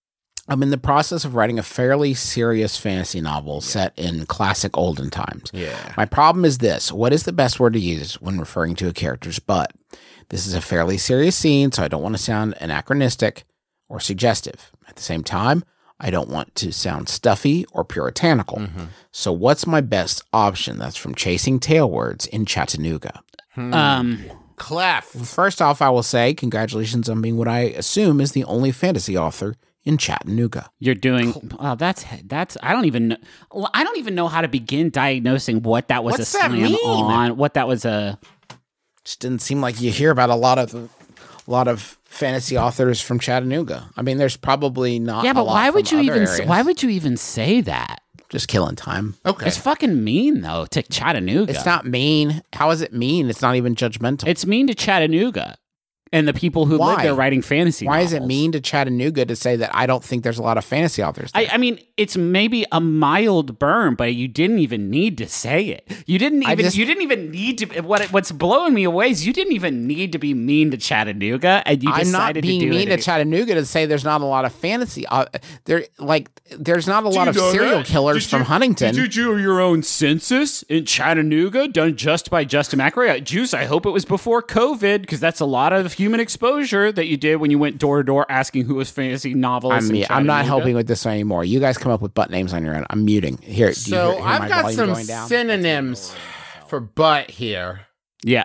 I'm in the process of writing a fairly serious fantasy novel set in classic olden times. Yeah. My problem is this. What is the best word to use when referring to a character's butt? This is a fairly serious scene, so I don't want to sound anachronistic or suggestive. At the same time, I don't want to sound stuffy or puritanical. Mm-hmm. So what's my best option? That's from Chasing Tailwords in Chattanooga. Um, Clef. First off, I will say congratulations on being what I assume is the only fantasy author in Chattanooga. you're doing. Oh, that's that's. I don't even. know. Well, I don't even know how to begin diagnosing what that was What's a that slam mean? on. What that was a. Just didn't seem like you hear about a lot of a lot of fantasy authors from Chattanooga. I mean, there's probably not. Yeah, a but lot why would from you other even? s- areas. Why would you even say that? Just killing time? Okay. It's fucking mean though to Chattanooga. It's not mean. How is it mean? It's not even judgmental. It's mean to Chattanooga and the people who live Why? there writing fantasy. Why is it novels. mean to Chattanooga to say that I don't think there's a lot of fantasy authors there? I, I mean, it's maybe a mild burn, but you didn't even need to say it. You didn't I even. just- you didn't even need to. What What's blowing me away is you didn't even need to be mean to Chattanooga, and you I'm decided not being to do mean it. to Chattanooga to say there's not a lot of fantasy. Uh, there, like, there's not a lot of serial killers from Huntington. Did you do your own census in Chattanooga done just by Justin McRae? Juice, I hope it was before COVID, because that's a lot of human exposure that you did when you went door to door asking who was fantasy I novelists. in mean, I'm not Chattanooga. helping with this anymore. You guys come up with butt names on your own. I'm muting. Here, do you So hear, hear I've my got volume some going down? synonyms for butt here. Yeah.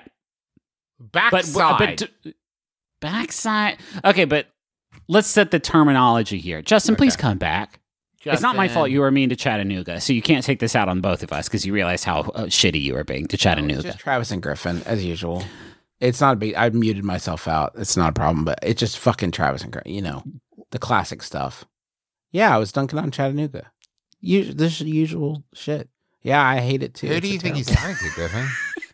But, Backside. but backside. Okay, but let's set the terminology here. Justin, please come back. It's not my Justin. fault you were mean to Chattanooga, so you can't take this out on both of us because you realize how uh, shitty you were being to Chattanooga. Just Travis and Griffin, as usual. It's not a big. I muted myself out. It's not a problem, but it's just fucking Travis and Griffin. You know, the classic stuff. Yeah, I was dunking on Chattanooga. Us- this usual shit. Yeah, I hate it too. Who It's do a you think he's terrible- talking to, Griffin?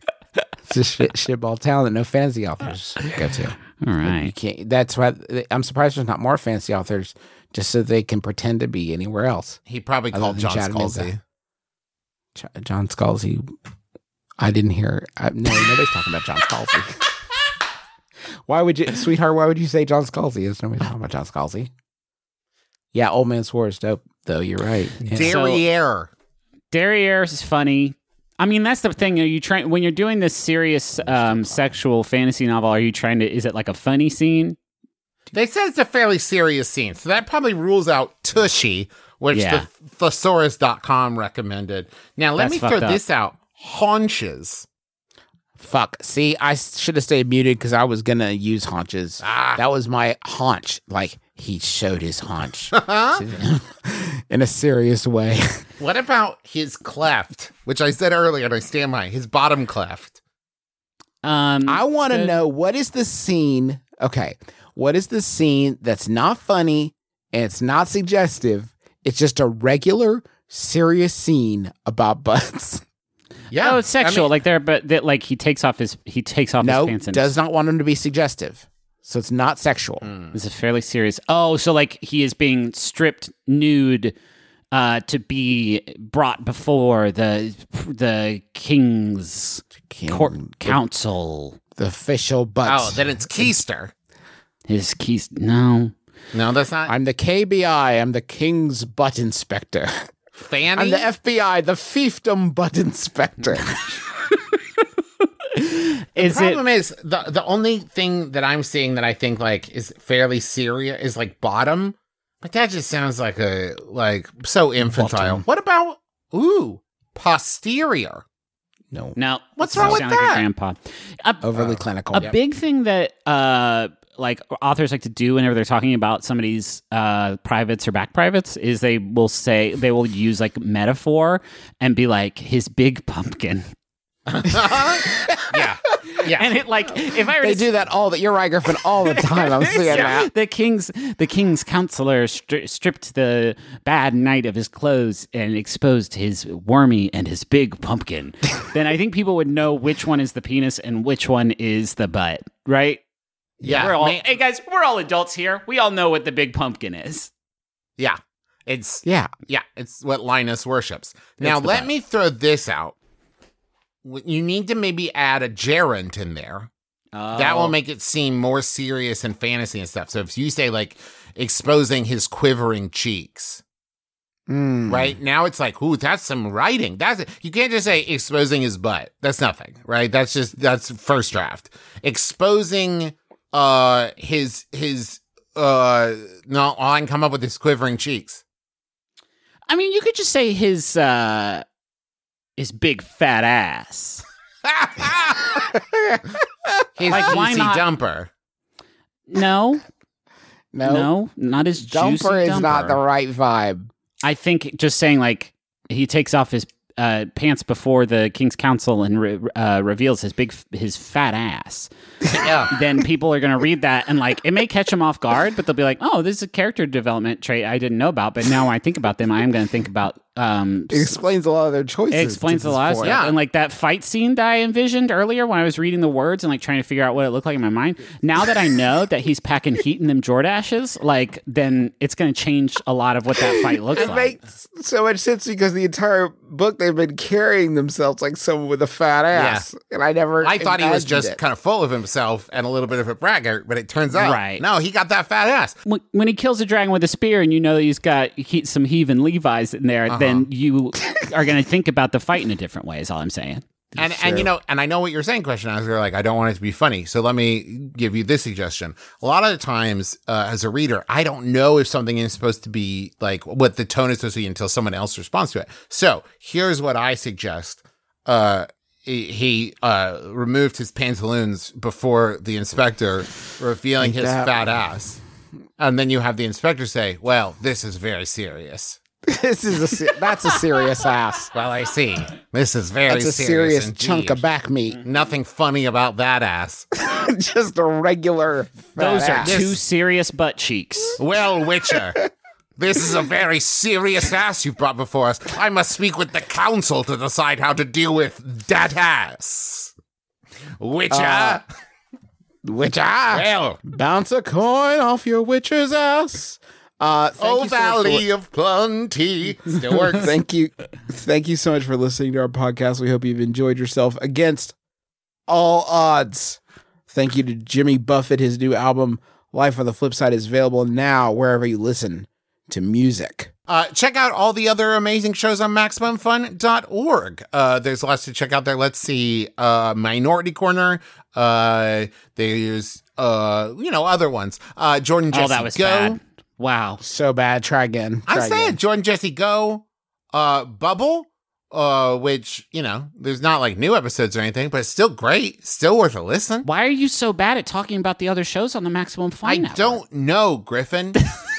It's a shit shitball town that no fantasy authors go to. All You right. can't. That's why I'm surprised there's not more fantasy authors, just so they can pretend to be anywhere else. He probably Other called than John Chattanooga. Scalzi. Ch- John Scalzi. I didn't hear. I, no, nobody's talking about John Scalzi. Why would you, sweetheart? Why would you say John Scalzi? Is nobody talking about John Scalzi? Yeah, Old Man Swore is dope, though. You're right. Yeah. Derriere. Derriere is funny. I mean, that's the thing. Are you trying when you're doing this serious um, sexual fantasy novel? Are you trying to? Is it like a funny scene? They said it's a fairly serious scene, so that probably rules out Tushy, which Yeah. the thesaurus dot com recommended. Now, let That's me fucked throw up. this out. Haunches. Fuck. See, I should have stayed muted because I was gonna use haunches. Ah. That was my haunch. Like he showed his haunch in a serious way. What about his cleft, which I said earlier, and I stand by his bottom cleft? Um, I want to the- know what is the scene. Okay, what is the scene that's not funny and it's not suggestive? It's just a regular, serious scene about butts. Yeah, Oh, it's sexual. I mean, like there, but that like he takes off his he takes off No, his pants and does not want him to be suggestive, so it's not sexual. It's a fairly serious. Oh, so like he is being stripped nude uh, to be brought before the the king's King- court council. The official butts. oh, then it's Keister. His keys. No. No, that's not I'm the K B I. I'm the King's Butt Inspector. Fanny. I'm the F B I, the Fiefdom Butt Inspector. Is The it? problem is the the only thing that I'm seeing that I think like is fairly serious is like bottom, but that just sounds like a like so infantile. Bottom. What about ooh posterior? No, No. What's You wrong with sound like your that? grandpa. A, overly clinical. a big thing that uh like authors like to do whenever they're talking about somebody's uh, privates or back privates is they will say they will use like metaphor and be like his big pumpkin. yeah. Yeah. And it like if I were They to do that all the you're right, Griffin, all the time. I'm seeing Yeah. that. The king's the king's counselor stri- stripped the bad knight of his clothes and exposed his wormy and his big pumpkin. Then I think people would know which one is the penis and which one is the butt, right? Yeah. We're all, man- hey guys, we're all adults here. We all know what the big pumpkin is. yeah. It's Yeah. yeah, it's what Linus worships. Now the let butt. me throw this out. You need to maybe add a gerund in there. That will make it seem more serious and fantasy and stuff. So if you say like exposing his quivering cheeks, Mm. right? Now it's like, ooh, that's some writing. That's you can't just say exposing his butt. That's nothing, right? That's just that's first draft. Exposing uh his his uh no, I can come up with his quivering cheeks. I mean, you could just say his uh his big fat ass. His Like, why juicy not? dumper. No, No. no, not his juicy Dumper is dumper. not the right vibe. I think just saying like he takes off his uh, pants before the king's council and re- uh, reveals his big his fat ass. Yeah. Then people are going to read that and like it may catch them off guard, but they'll be like, "Oh, this is a character development trait I didn't know about." But now when I think about them, I am going to think about. Um, It explains a lot of their choices. it explains to a this lot of point. stuff. Yeah. And like that fight scene that I envisioned earlier when I was reading the words and like trying to figure out what it looked like in my mind. Now that I know that he's packing heat in them Jordashes, like then it's going to change a lot of what that fight looks It like. makes so much sense because the entire book they've been carrying themselves like someone with a fat ass, and I never. I thought he was imagined just it. kind of full of himself and a little bit of a braggart, but it turns out, Right. no, he got that fat ass. when, when he kills a dragon with a spear and you know that he's got he, some heaving Levi's in there, then you are going to think about the fight in a different way, is all I'm saying. And and you know, and I know what you're saying, question. I was like, I don't want it to be funny. So let me give you this suggestion. A lot of the times, uh, as a reader, I don't know if something is supposed to be like what the tone is supposed to be until someone else responds to it. So here's what I suggest. Uh, he, he uh, removed his pantaloons before the inspector, revealing his that. fat ass. And then you have the inspector say, well, this is very serious. This is a se- that's a serious ass. Well, I see. This is very That's a serious, serious chunk of indeed. back meat. Nothing funny about that ass. Just a regular. Fat Those are ass. two serious butt cheeks. Well, Witcher, this is a very serious ass you've brought before us. I must speak with the council to decide how to deal with that ass. Witcher, Uh, Witcher. well, Bounce a coin off your witcher's ass. Uh, thank oh you so much for- valley of plenty. Still works. Thank you. Thank you so much for listening to our podcast. We hope you've enjoyed yourself against all odds. Thank you to Jimmy Buffett. His new album, Life on the Flip Side, is available now wherever you listen to music. Uh, check out all the other amazing shows on Maximum Fun dot org. Uh, there's lots to check out there. Let's see. Uh, Minority Corner. Uh, there's, uh, you know, other ones. Uh, Jordan Jesse Oh, that was Go. bad. Wow. So bad. Try again. I Try say again. it. Jordan Jesse Go. Uh, Bubble. Uh, which, you know, there's not like new episodes or anything, but it's still great. Still worth a listen. Why are you so bad at talking about the other shows on the Maximum Fun I Network? don't know, Griffin.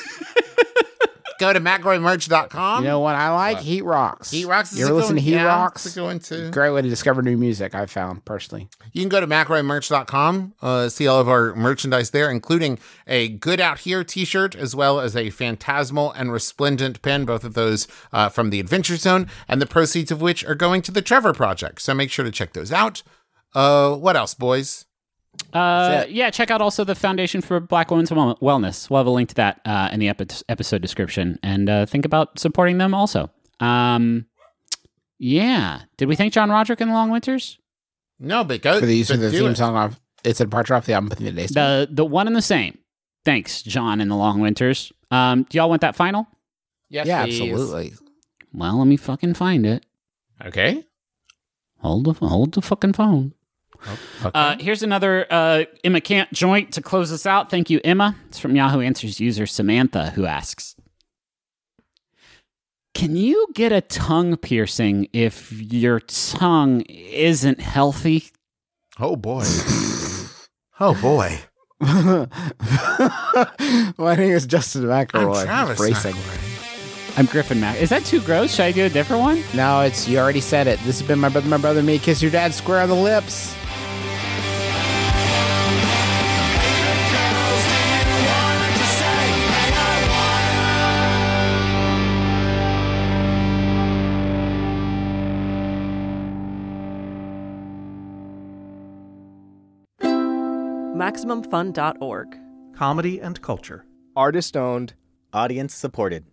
Go to matt groy merch dot com. You know what I like? Heat Rocks. Heat Rocks is You a ever good listen to one. Heat Yeah, Rocks? it's a good one too. Great way to discover new music, I've found personally. You can go to matt groy merch dot com, uh, see all of our merchandise there, including a Good Out Here t-shirt, as well as a Phantasmal and Resplendent pen, both of those uh, from the Adventure Zone, and the proceeds of which are going to the Trevor Project. So make sure to check those out. Uh, what else, boys? Uh, That's it. yeah, check out also the Foundation for Black Women's Wel- Wellness. We'll have a link to that uh, in the epi- episode description, and uh, think about supporting them also. Um, yeah. Did we thank John Roderick in the Long Winters? No, but go For the use but of the do theme it. song off, it's a departure off the album Putting the Days. The the one and the same. Thanks, John in the Long Winters. Um, do y'all want that final? Yes, Yeah, please. absolutely. Well, let me fucking find it. Okay. Hold the hold the fucking phone. Okay. Uh, here's another uh, Emma Cant joint to close us out. Thank you, Emma. It's from Yahoo Answers user Samantha, who asks, can you get a tongue piercing if your tongue isn't healthy? oh boy. oh boy. My name is Justin McElroy. I'm Travis Racing. McElroy. I'm Griffin Mac. Is that too gross? Should I do a different one? No, it's you already said it. This has been my brother, my brother, me. Kiss your dad square on the lips. Maximum Fun dot org. Comedy and culture. Artist owned. Audience supported.